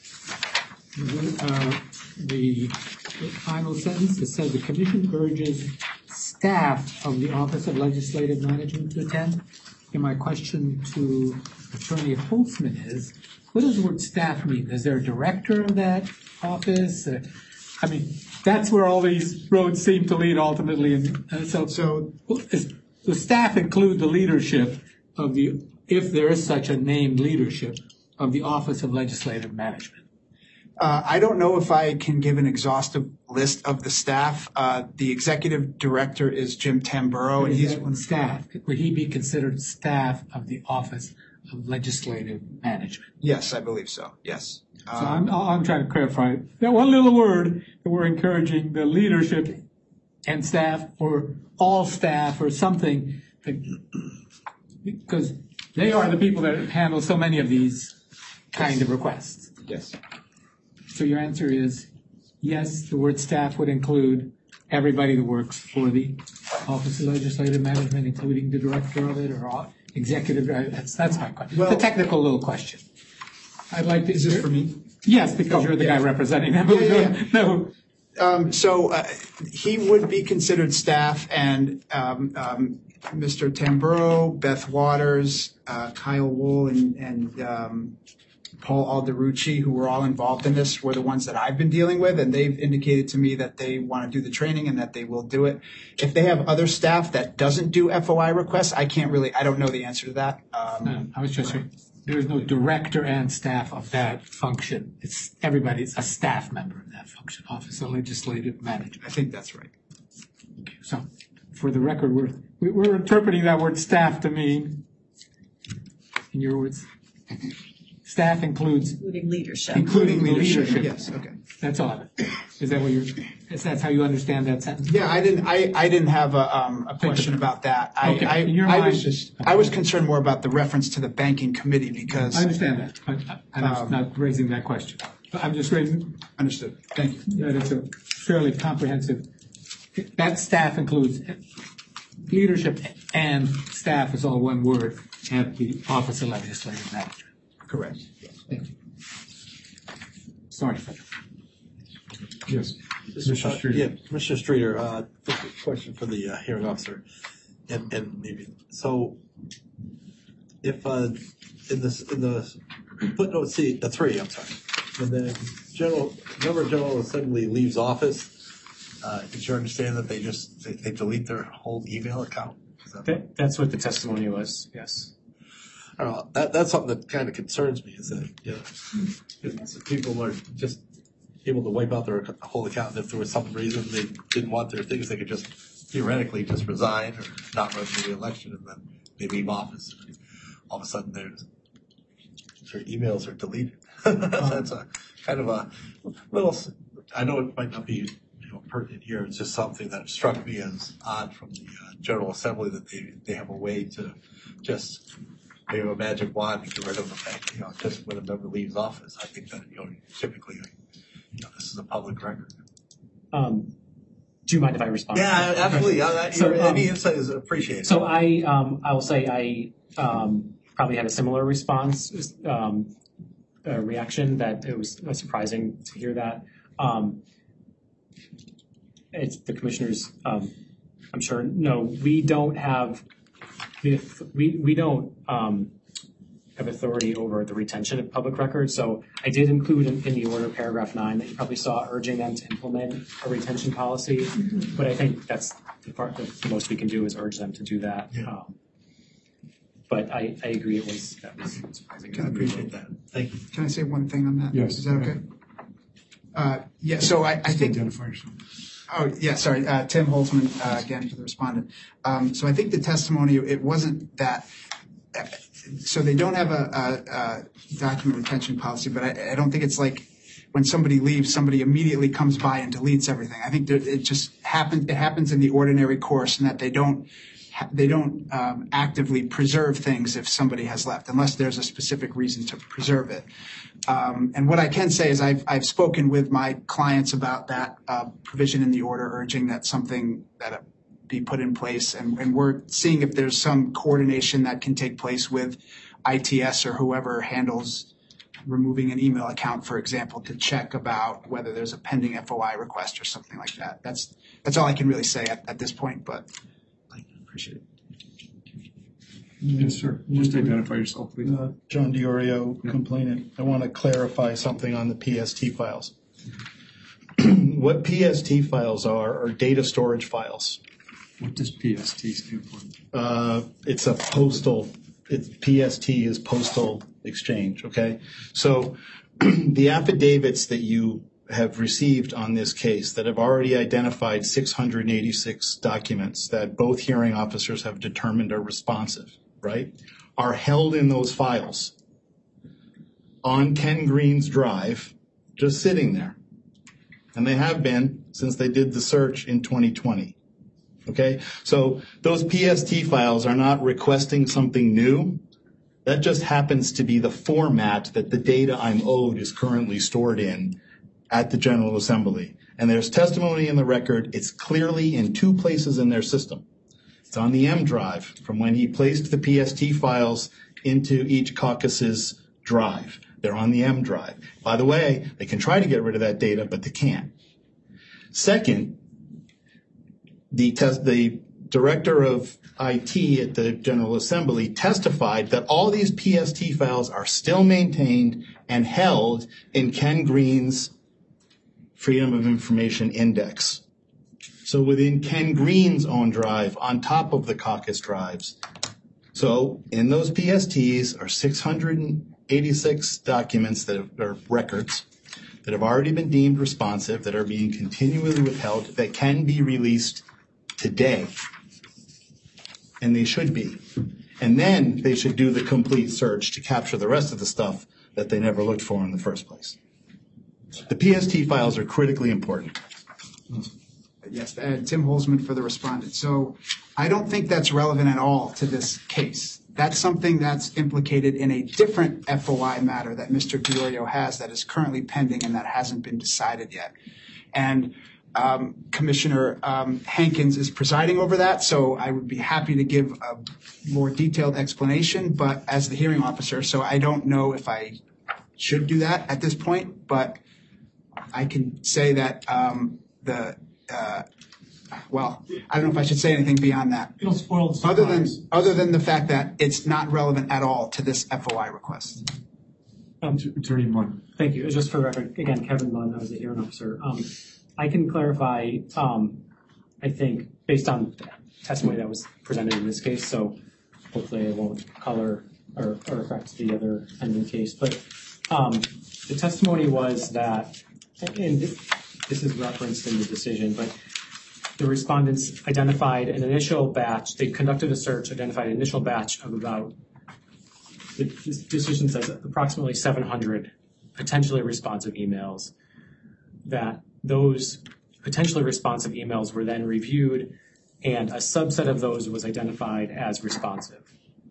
the final sentence, it says the commission urges staff of the Office of Legislative Management to attend. And my question to Attorney Holtzman is, what does the word staff mean? Is there a director of that office? I mean, that's where all these roads seem to lead ultimately. And so the staff include the leadership of if there is such a named leadership, of the Office of Legislative Management. I don't know if I can give an exhaustive list of the staff. The executive director is Jim Tamburo, and he's one staff. Would he be considered staff of the Office of Legislative Management? Yes, I believe so. Yes. So I'm trying to clarify that one little word that we're encouraging the leadership and staff, or all staff, or something, because they are the people that handle so many of these kind of requests. Yes. So your answer is yes, the word staff would include everybody that works for the Office of Legislative Management, including the director of it, or executive. That's my question. Well, it's a technical little question. I'd like to. Is this for me? Yes, because you're the guy representing them. No. So he would be considered staff, and Mr. Tamburo, Beth Waters, Kyle Wool, and Paul Alderucci, who were all involved in this, were the ones that I've been dealing with, and they've indicated to me that they want to do the training and that they will do it. If they have other staff that doesn't do FOI requests, I don't know the answer to that. I was just saying, there is no director and staff of that function. It's everybody's a staff member of that function, Office of Legislative Management. I think that's right. Okay, so for the record, we're interpreting that word staff to mean, in your words, staff includes including leadership. Including leadership. Yes. Okay. That's all. Is that what that's how you understand that sentence? Yeah, I didn't have a question about that. Okay. I was concerned more about the reference to the banking committee because I understand that, and I'm not raising that question. I'm just raising. Understood. Thank you. That it's a fairly comprehensive. That staff includes leadership and staff is all one word at the Office of Legislative Management. Correct. Thank you. Sorry. Yes. Commissioner Streeter. Yeah, Commissioner Streeter, question for the hearing officer. And maybe, so if in the footnote C, the 3, I'm sorry, when the member of General Assembly leaves office, did you understand that they delete their whole email account? That's what the testimony was, yes. I don't know, that's something that kind of concerns me, is that people are just able to wipe out their whole account. And if there was some reason they didn't want their things, they could just theoretically just resign or not run for re-election and then they leave office. And all of a sudden their emails are deleted. That's a kind of a little, I know it might not be pertinent here. It's just something that struck me as odd from the General Assembly that they have a way to just wave a magic wand and get rid of the fact, just when a member leaves office. I think that, typically, this is a public record. Do you mind if I respond? Yeah, absolutely. Any insight is appreciated. So I will say I probably had a similar response, reaction that it was surprising to hear that. It's the commissioners, I'm sure, no, we don't have have authority over the retention of public records. So I did include in the order paragraph 9 that you probably saw urging them to implement a retention policy. But I think that's the most we can do is urge them to do that. Yeah. But I agree that was surprising. I appreciate that. Thank you. Can I say one thing on that? Yes. Is that okay? Yeah, so I think. Identify yourself. Oh, yeah, sorry. Tim Holzman, again, for the respondent. So I think the testimony, it wasn't that. So they don't have a document retention policy, but I don't think it's like when somebody leaves, somebody immediately comes by and deletes everything. I think that it just happens. It happens in the ordinary course, and that they don't actively preserve things if somebody has left, unless there's a specific reason to preserve it. And what I can say is I've spoken with my clients about that provision in the order, urging that something that be put in place, and we're seeing if there's some coordination that can take place with ITS or whoever handles removing an email account, for example, to check about whether there's a pending FOI request or something like that. That's all I can really say at this point, but I appreciate it. Yes, sir. Just identify yourself, please. John DiOrio, complainant. I want to clarify something on the PST files. What PST files are data storage files. What does PST stand for? It's a postal. PST is postal exchange. Okay, so the affidavits that you have received on this case that have already identified 686 documents that both hearing officers have determined are responsive, right, are held in those files on Ken Green's drive, just sitting there. And they have been since they did the search in 2020. Okay, so those PST files are not requesting something new. That just happens to be the format that the data I'm owed is currently stored in at the General Assembly. And there's testimony in the record. It's clearly in 2 places in their system. It's on the M drive from when he placed the PST files into each caucus's drive. They're on the M drive. By the way, they can try to get rid of that data, but they can't. Second, the director of IT at the General Assembly testified that all these PST files are still maintained and held in Ken Green's Freedom of Information Index. So within Ken Green's own drive, on top of the caucus drives. So in those PSTs are 686 documents are records that have already been deemed responsive, that are being continually withheld, that can be released today. And they should be. And then they should do the complete search to capture the rest of the stuff that they never looked for in the first place. The PST files are critically important. Yes, Tim Holzman for the respondent. So I don't think that's relevant at all to this case. That's something that's implicated in a different FOI matter that Mr. DiOrio has that is currently pending and that hasn't been decided yet. And Commissioner Hankins is presiding over that, so I would be happy to give a more detailed explanation, but as the hearing officer, so I don't know if I should do that at this point, but I can say that well, I don't know if I should say anything beyond that. It'll spoil the surprise. Other than the fact that it's not relevant at all to this FOI request. Attorney Munn. Thank you. Just for the record, again, Kevin Munn, I was the hearing officer. I can clarify, I think, based on the testimony that was presented in this case, so hopefully it won't color or affect the other pending case. But the testimony was that and this is referenced in the decision, but the respondents identified an initial batch. They conducted a search, identified an initial batch of about, the decision says approximately 700 potentially responsive emails. That those potentially responsive emails were then reviewed, and a subset of those was identified as responsive.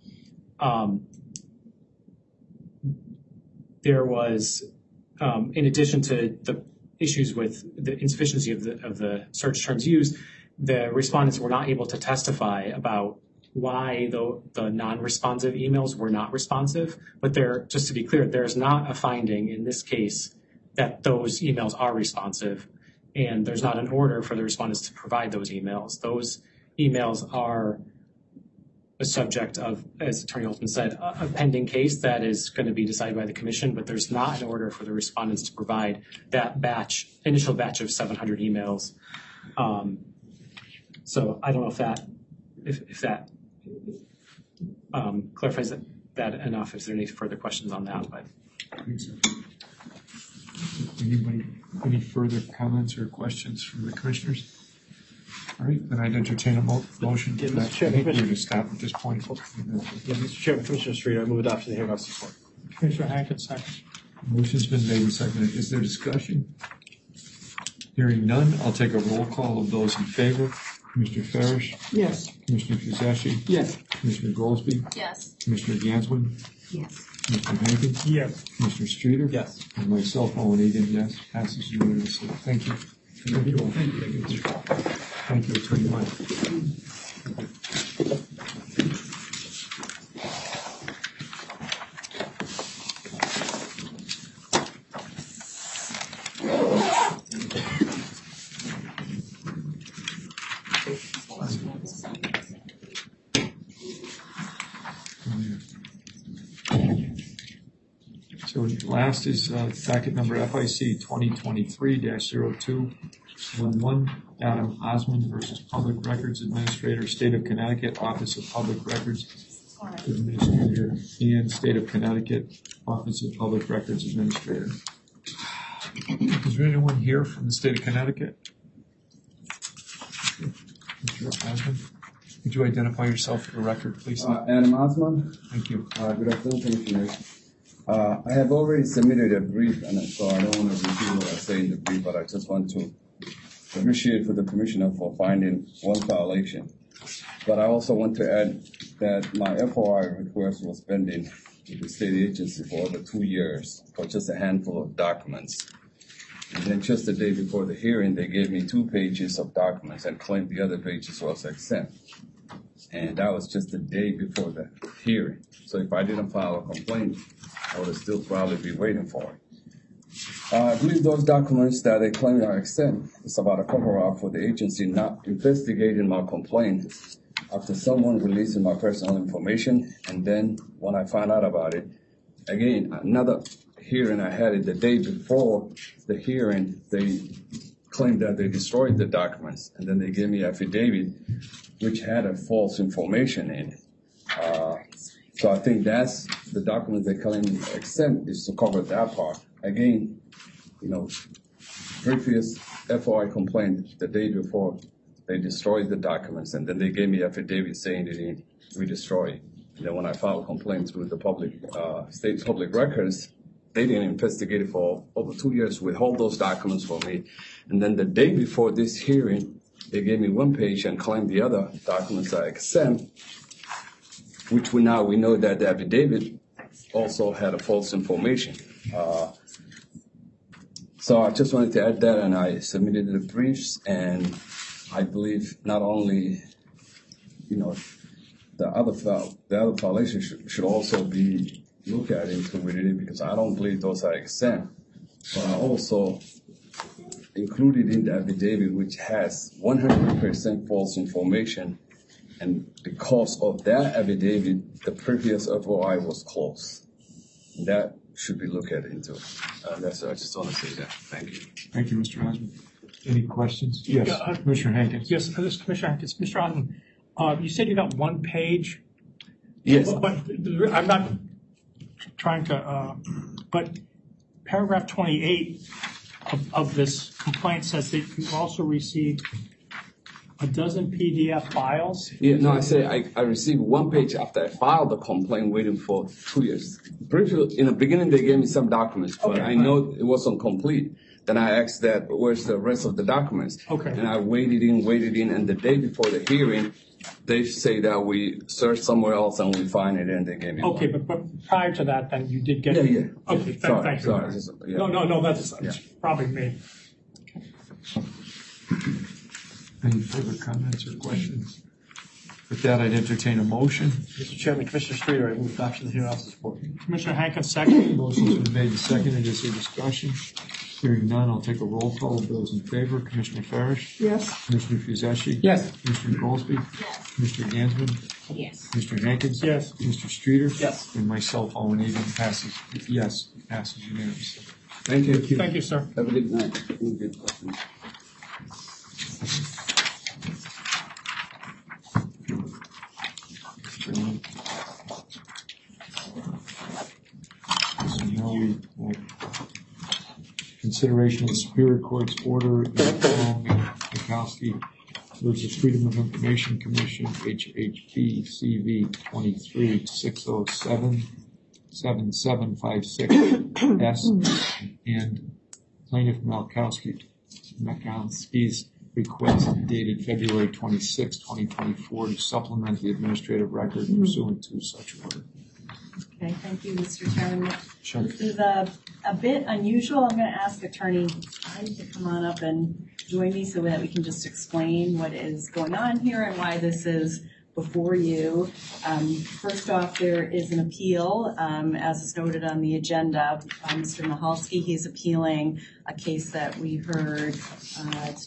There was, in addition to the issues with the insufficiency of the search terms used, the respondents were not able to testify about why the non-responsive emails were not responsive. But just to be clear, there's not a finding in this case that those emails are responsive, and there's not an order for the respondents to provide those emails. Those emails are a subject of, as Attorney Holtzman said, a pending case that is going to be decided by the commission, but there's not an order for the respondents to provide that initial batch of 700 emails. So I don't know if that clarifies that enough. If there are any further questions on that, but. I think so. Anybody, any further comments or questions from the commissioners? All right, then I'd entertain a motion. Yeah, Mr. Chairman, We're to stop at this point. Yeah, Mr. Chairman, Commissioner Streeter, I move adoption of the hearing officer's report. Commissioner Hankins, second. Motion's been made and seconded. Is there discussion? Hearing none, I'll take a roll call of those in favor. Commissioner Farish? Yes. Commissioner Kuzashi? Yes. Commissioner Goldsby? Yes. Commissioner Ganswin? Yes. Commissioner Hankins? Yes. Commissioner Streeter? Yes. And myself, Owen Egan, yes. Passes unanimously. Thank you. Thank you all. Thank you, Attorney Mike. So last is docket number FIC 2023-0211, Adam Osmond versus Public Records Administrator, State of Connecticut, Office of Public Records Administrator, and State of Connecticut, Office of Public Records Administrator. Is there anyone here from the State of Connecticut? Mr. Osmond, would you identify yourself for the record, please? Adam Osmond. Thank you. Good afternoon, Commissioners. I have already submitted a brief, and so I don't want to repeat what I say in the brief, but I just want to appreciate for the Commissioner for finding one violation. But I also want to add that my FOI request was pending with the state agency for over 2 years for just a handful of documents. And then just the day before the hearing, they gave me 2 pages of documents and claimed the other pages was exempt. And that was just the day before the hearing. So if I didn't file a complaint, I would still probably be waiting for it. I believe those documents that they claim are exempt is about a cover-up for the agency not investigating my complaint after someone releasing my personal information. And then when I found out about it, again, another hearing I had it the day before the hearing, they claimed that they destroyed the documents. And then they gave me an affidavit which had a false information in it. So I think that's the document they claim exempt is to cover that part. Again, previous FOI complaint the day before, they destroyed the documents, and then they gave me affidavit saying that we destroyed it. And then when I filed complaints with the state public records, they didn't investigate it for over 2 years, withhold those documents for me. And then the day before this hearing, they gave me 1 page and claimed the other documents are exempt, which we know that the affidavit also had a false information. So I just wanted to add that, and I submitted the briefs, and I believe not only, the other violations should also be looked at into it, because I don't believe those are exempt, but I also included in the affidavit which has 100% false information, and because of that affidavit, the previous FOI was closed. And that should be looked at into. That's I just want to say that. Thank you. Thank you, Mr. Osmond. Any questions? Yes, Commissioner Hankins. Yes, this is Commissioner Hankins. Mr. Osmond, you said you got 1 page. Yes. But I'm not trying to, but paragraph 28 of this complaint says that you also received a dozen PDF files. Yeah, no, I say I received one page after I filed the complaint, waiting for 2 years. Briefly, in the beginning, they gave me some documents, but I know it wasn't complete. Then I asked that, where's the rest of the documents? Okay. And I waited in, and the day before the hearing, they say that we searched somewhere else and we find it, and they gave me Okay, one. but prior to that, then you did get. Yeah. Okay, thank you. Sorry. Yeah. No, that's probably me. Any further comments or questions? With that, I'd entertain a motion. Mr. Chairman, Commissioner Streeter, I move adoption of the hearing officer's report. Commissioner Hankins, second. Motion's been made and seconded. Is there discussion? Hearing none, I'll take a roll call of those in favor. Commissioner Farish? Yes. Commissioner Fuzeschi? Yes. Commissioner Goldsby? Yes. Commissioner Gansman? Yes. Commissioner Hankins? Yes. Mr. Streeter? Yes. And myself, Owen Egan, passes unanimously. Thank you. Thank you, sir. Have a good night. Good question. So now we have consideration of the Superior Court's order in Mikowski versus Freedom of Information Commission, HHB CV 23-607-7756S, and plaintiff Mikowski's request dated February 26, 2024 to supplement the administrative record pursuant to such order. Okay, thank you, Mr. Chairman. Sure. This is a bit unusual. I'm going to ask Attorney Hyde to come on up and join me so that we can just explain what is going on here and why this is before you. First off, there is an appeal, as is noted on the agenda. Mr. Michalski, he's appealing a case that we heard, it's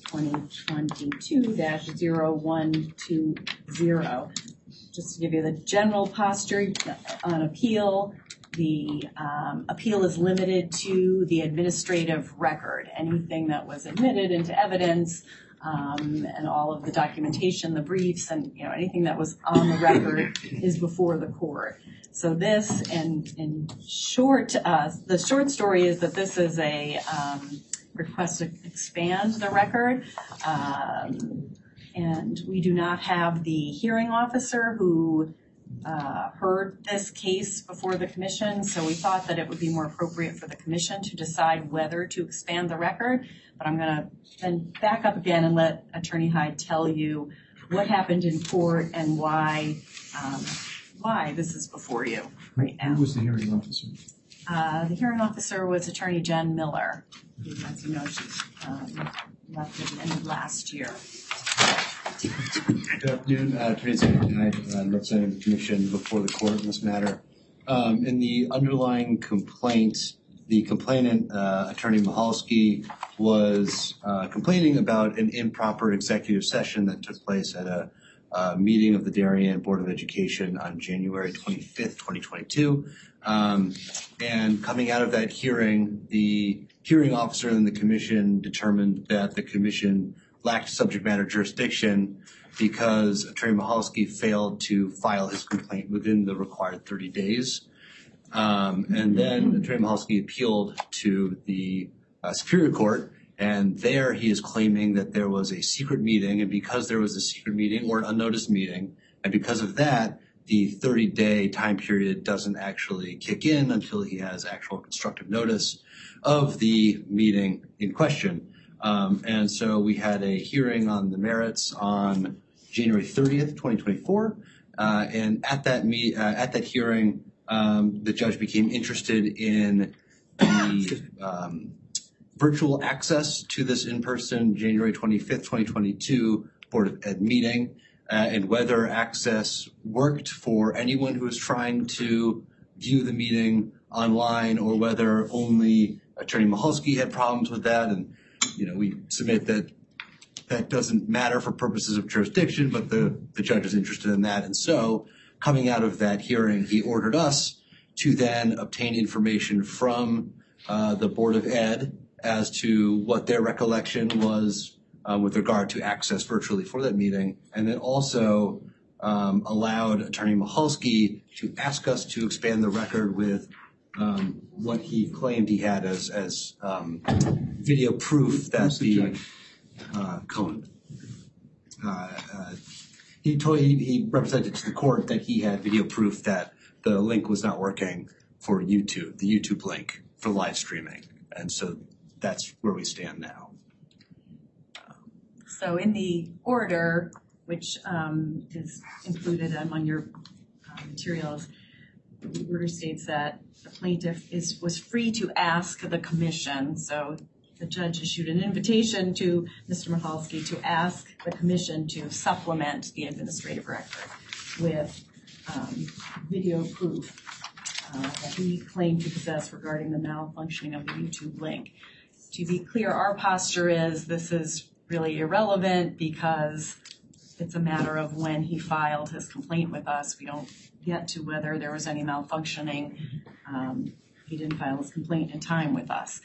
2022-0120. Just to give you the general posture on appeal, the appeal is limited to the administrative record. Anything that was admitted into evidence and all of the documentation, the briefs, and anything that was on the record is before the court. So this, in short, the short story is that this is a request to expand the record. And we do not have the hearing officer who heard this case before the commission, so we thought that it would be more appropriate for the commission to decide whether to expand the record. But I'm going to then back up again and let Attorney Hyde tell you what happened in court and why this is before you right now. Who was the hearing officer? The hearing officer was Attorney Jen Miller, who, as you know, she left at the end of last year. Good afternoon, Attorney Hyde, representing the commission before the court in this matter. In the underlying complaint, the complainant, Attorney Michalski, was complaining about an improper executive session that took place at a meeting of the Darien Board of Education on January 25th, 2022. And coming out of that hearing, the hearing officer and the commission determined that the commission lacked subject matter jurisdiction because Attorney Michalski failed to file his complaint within the required 30 days. And then Attorney Michalski appealed to the Superior Court, and there he is claiming that there was a secret meeting, and because there was a secret meeting or an unnoticed meeting, and because of that, the 30-day time period doesn't actually kick in until he has actual constructive notice of the meeting in question. And so we had a hearing on the merits on January 30th, 2024. And at that hearing, the judge became interested in the virtual access to this in-person January 25th, 2022 Board of Ed meeting, and whether access worked for anyone who was trying to view the meeting online, or whether only Attorney Michalski had problems with that. And we submit that that doesn't matter for purposes of jurisdiction, but the judge is interested in that. And so coming out of that hearing, he ordered us to then obtain information from the Board of Ed as to what their recollection was with regard to access virtually for that meeting, and then also allowed Attorney Michalski to ask us to expand the record with what he claimed he had as video proof that the Cohen. He represented to the court that he had video proof that the link was not working for YouTube, the YouTube link for live streaming. And so that's where we stand now. So in the order, which is included among your materials, the order states that the plaintiff was free to ask the commission. So the judge issued an invitation to Mr. Michalski to ask the commission to supplement the administrative record with video proof that he claimed to possess regarding the malfunctioning of the YouTube link. To be clear, our posture is this is really irrelevant because it's a matter of when he filed his complaint with us. We don't get to whether there was any malfunctioning. He didn't file his complaint in time with us.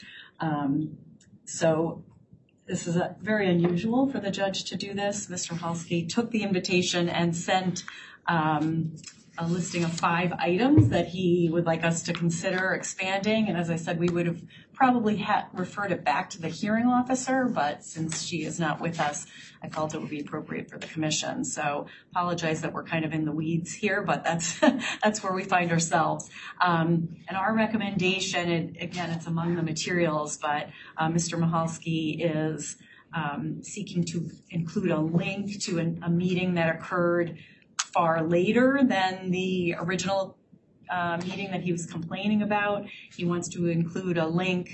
So this is very unusual for the judge to do this. Mr. Michalski took the invitation and sent a listing of 5 items that he would like us to consider expanding. And as I said, we would have probably referred it back to the hearing officer, but since she is not with us, I felt it would be appropriate for the commission. So apologize that we're kind of in the weeds here, but that's where we find ourselves. And our recommendation, and again, it's among the materials, but Mr. Michalski is seeking to include a link to a meeting that occurred far later than the original meeting that he was complaining about. He wants to include a link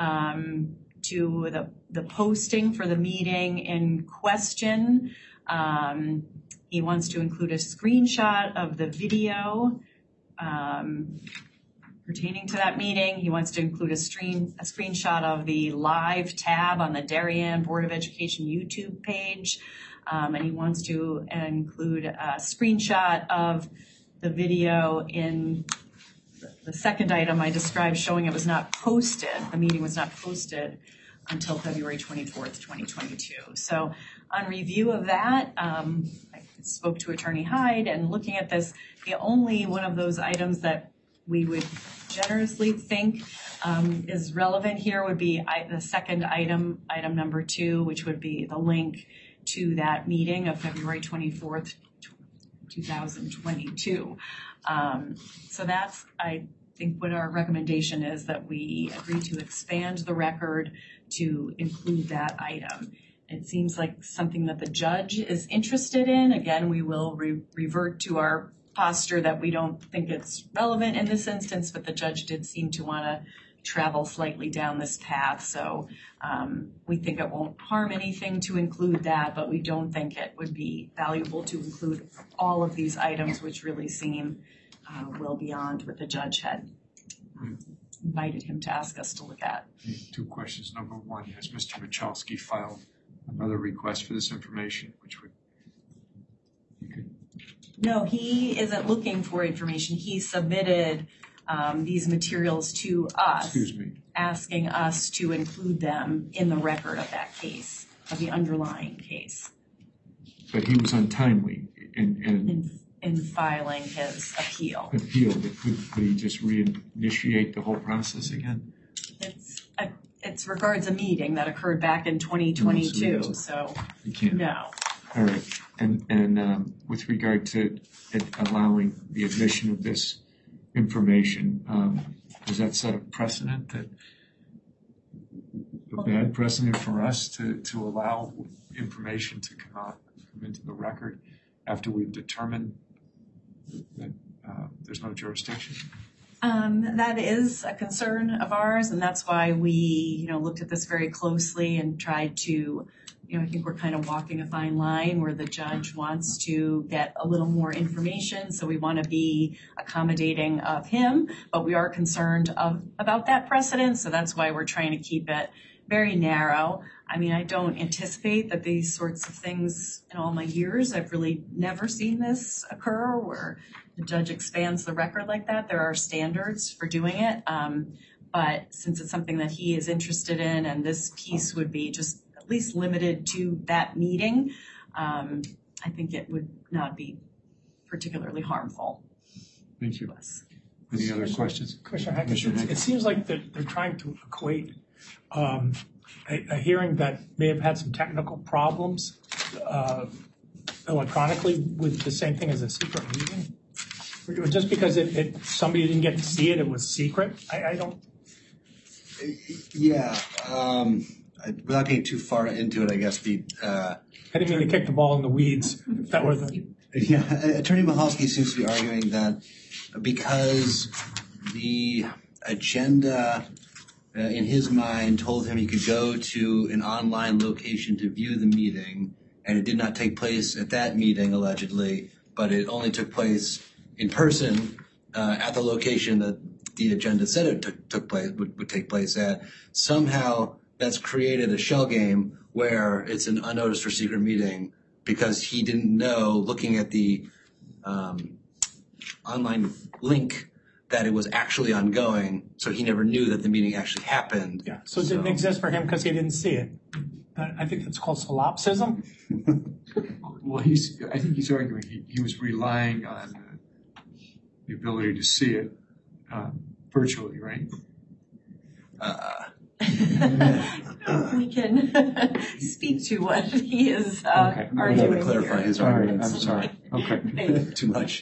to the posting for the meeting in question. He wants to include a screenshot of the video pertaining to that meeting. He wants to include a screenshot of the live tab on the Darien Board of Education YouTube page. And he wants to include a screenshot of the video in the second item I described showing it was not posted. The meeting was not posted until February 24th, 2022. So on review of that, I spoke to Attorney Hyde, and looking at this, the only one of those items that we would generously think is relevant here would be the second item, item number 2, which would be the link to that meeting of February 24th, 2022. So that's, I think, what our recommendation is, that we agree to expand the record to include that item. It seems like something that the judge is interested in. Again, we will revert to our posture that we don't think it's relevant in this instance, but the judge did seem to want to travel slightly down this path. So we think it won't harm anything to include that, but we don't think it would be valuable to include all of these items, which really seem well beyond what the judge had invited him to ask us to look at. 2 questions. Number 1, has Mr. Michalski filed another request for this information, which would No, he isn't looking for information. He submitted these materials to us, asking us to include them in the record of that case, of the underlying case. But he was untimely in filing his appeal. But could he just reinitiate the whole process again? It's regards a meeting that occurred back in 2022, so no. All right, and with regard to allowing the admission of this information, does that set a precedent, a bad precedent for us to allow information to come into the record after we've determined that there's no jurisdiction? That is a concern of ours, and that's why we, looked at this very closely and tried to, I think we're kind of walking a fine line where the judge wants to get a little more information, so we want to be accommodating of him, but we are concerned about that precedent, so that's why we're trying to keep it very narrow. I mean, I don't anticipate that these sorts of things in all my years, I've really never seen this occur where the judge expands the record like that. There are standards for doing it, but since it's something that he is interested in and this piece would be just at least limited to that meeting, I think it would not be particularly harmful Thank you. to us. Any other questions? Commissioner Hackett, Commissioner Hackett. it seems like they're trying to equate a hearing that may have had some technical problems electronically with the same thing as a secret meeting. Just because somebody didn't get to see it, it was secret. I don't. Yeah. Without getting too far into it, I guess I didn't mean to kick the ball in the weeds. If that were the. Yeah, Attorney Michalski seems to be arguing that because the agenda in his mind told him he could go to an online location to view the meeting, and it did not take place at that meeting, allegedly, but it only took place in person at the location that the agenda said it took place would take place at. Somehow that's created a shell game where it's an unnoticed or secret meeting because he didn't know, looking at the online link, that it was actually ongoing, so he never knew that the meeting actually happened. Yeah, so it didn't exist for him because he didn't see it. I think that's called solipsism. Well, I think he's arguing he was relying on the ability to see it virtually, right? We can speak to what he is arguing to clarify here. his arguments. I'm sorry. Okay. Too much.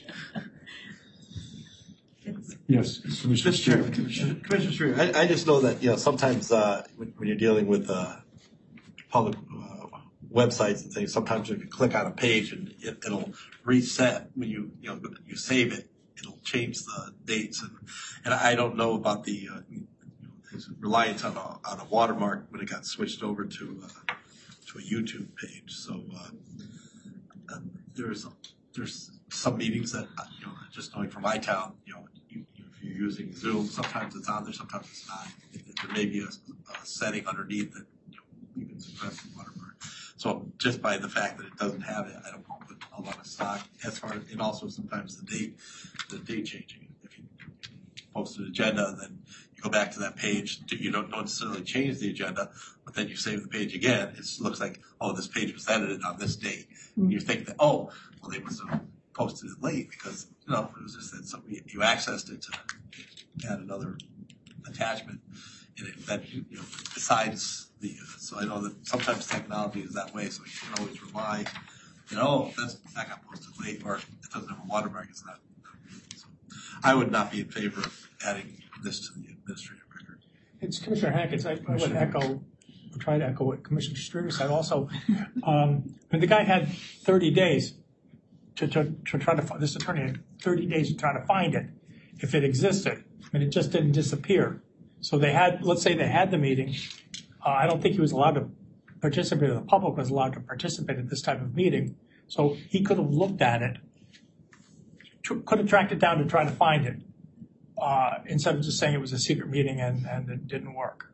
Yes, Commissioner Streeter. Commissioner Streeter, I just know that sometimes when you're dealing with public websites and things, sometimes if you click on a page and it'll reset when you save it, it'll change the dates and I don't know about the reliance on a watermark when it got switched over to a YouTube page. So there's some meetings that just knowing from my town, if you're using Zoom, sometimes it's on there, sometimes it's not. There may be a setting underneath that you can suppress the watermark. So just by the fact that it doesn't have it, I don't put a lot of stock as far as, and also sometimes the date changing. If you post an agenda, then you go back to that page, you don't necessarily change the agenda, but then you save the page again. It looks like, this page was edited on this date. Mm-hmm. You think that, they must have posted it late because, it was just that somebody, you accessed it to add another attachment in it that, besides so I know that sometimes technology is that way, so you can always rely that got posted late, or it doesn't have a watermark, it's not. So I would not be in favor of adding this to the administrative record. It's Commissioner Hackett. I would try to echo what Commissioner Streeter said also. The guy had 30 days to try to find, this attorney had 30 days to try to find it if it existed, and it just didn't disappear. So let's say they had the meeting. I don't think he was allowed to participate, or the public was allowed to participate in this type of meeting. So he could have looked at it, could have tracked it down to try to find it, instead of just saying it was a secret meeting and it didn't work.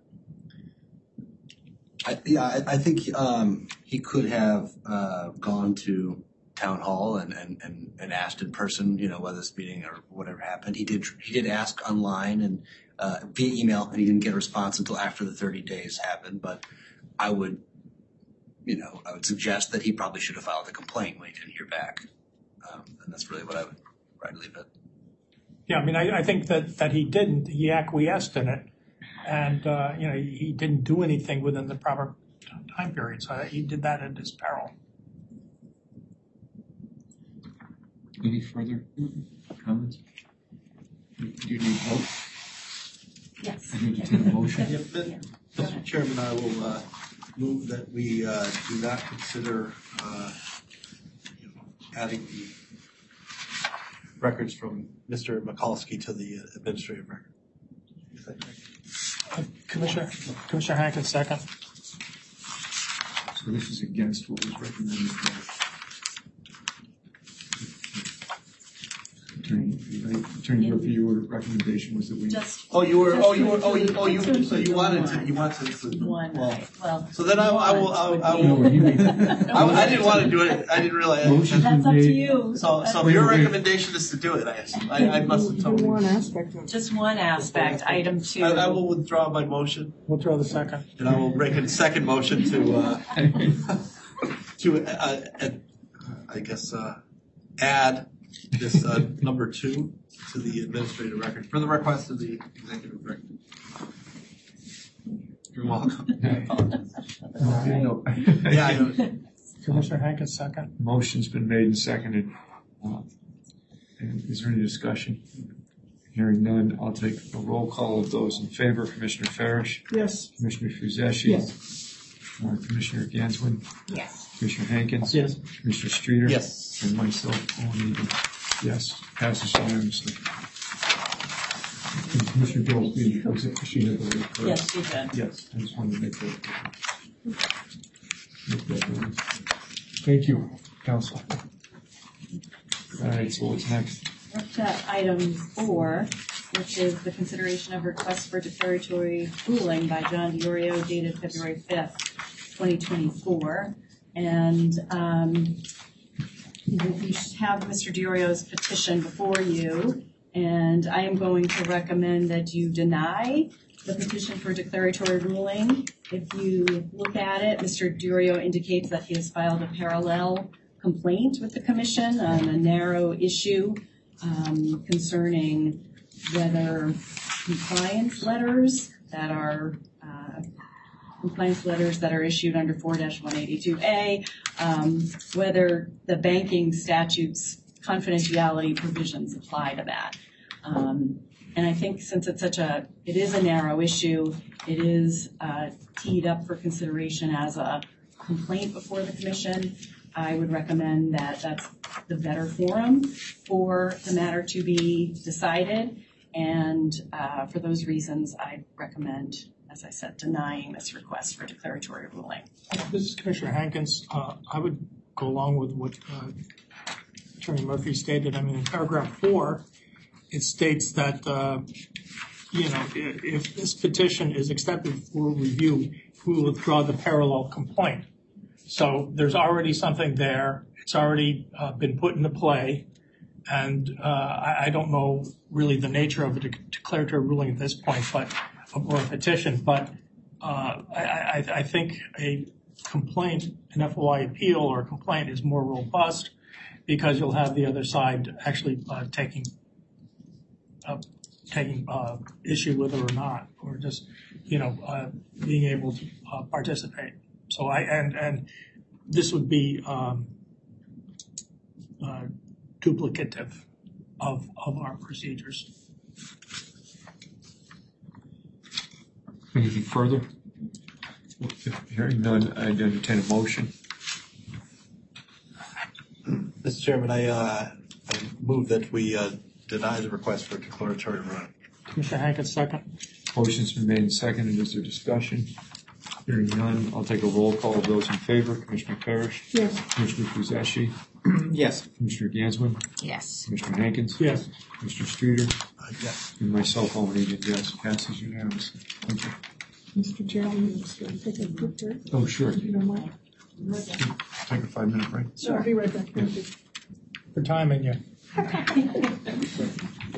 I think he could have gone to town hall and asked in person, whether this meeting or whatever happened. He did ask online and via email, and he didn't get a response until after the 30 days happened. But I would suggest that he probably should have filed a complaint when he didn't hear back, and that's really what I would leave it. Yeah, I think that he didn't. He acquiesced in it, and he didn't do anything within the proper time period. So he did that at his peril. Any further comments? Do you need vote? Yes. I need to take a motion. Mr. Chairman, I will move that we do not consider adding the records from Mr. Michalski to the administrative record. Is that correct? Commissioner Hackett, second. So this is against what was recommended. Attorney Murphy, your recommendation was that we. So you wanted to include one. Well. So then I will. I didn't want to do it. I didn't realize. That's up to you. So your recommendation is to do it. I must have told you. One aspect of it. Just one aspect, item 2. I will withdraw my motion. Withdraw the second. And I will make a second motion to add this number 2 to the administrative record for the request of the executive record. You're welcome. Yeah, I know. Commissioner Hankins, second. Motion's been made and seconded. And is there any discussion? Hearing none, I'll take a roll call of those in favor. Commissioner Farish? Yes. Commissioner Fuzeshi? Yes. Commissioner Ganswin? Yes. Commissioner Hankins? Yes. Commissioner Streeter? Yes. And myself, Owen, yes. Passes unanimously. And Commissioner Goldstein, was it she had the word correct? Yes, she did. Yes, I just wanted to make that. Thank you, Council. All right, so what's next? We're up to item 4, which is the consideration of request for declaratory ruling by John DiOrio dated February 5th, 2024. And you have Mr. DiOrio's petition before you, and I am going to recommend that you deny the petition for declaratory ruling. If you look at it, Mr. DiOrio indicates that he has filed a parallel complaint with the commission on a narrow issue concerning whether compliance letters that are issued under 4-182A, whether the banking statute's confidentiality provisions apply to that. And I think since it is a narrow issue, it is teed up for consideration as a complaint before the commission. I would recommend that that's the better forum for the matter to be decided. And for those reasons, I recommend, as I said, denying this request for declaratory ruling. This is Commissioner Hankins. I would go along with what Attorney Murphy stated. I mean, in paragraph 4, it states that, if this petition is accepted for review, we will withdraw the parallel complaint. So there's already something there. It's already been put into play. And I don't know really the nature of a declaratory ruling at this point, or a petition, but I think a complaint, an FOI appeal or a complaint is more robust because you'll have the other side actually taking issue with it or not, or just, being able to participate. So and this would be duplicative of our procedures. Anything further? Hearing none, I entertain a motion. Mr. Chairman, I move that we deny the request for declaratory ruling. Commissioner Hankins, second. Motion's been made and seconded. Is there discussion? Hearing none, I'll take a roll call of those in favor. Commissioner Parrish? Yes. Commissioner Fuzeshi? Yes. Commissioner Ganswin? Yes. Commissioner Hankins? Yes. Mr. Streeter? Yes. And myself, Owen Egan, yes. Passes unanimously. Thank you. Mr. Chairman, let's take a quick break. Oh, sure. If you don't mind. Take a 5-minute break. Sure, I'll be right back. Thank you. For timing you.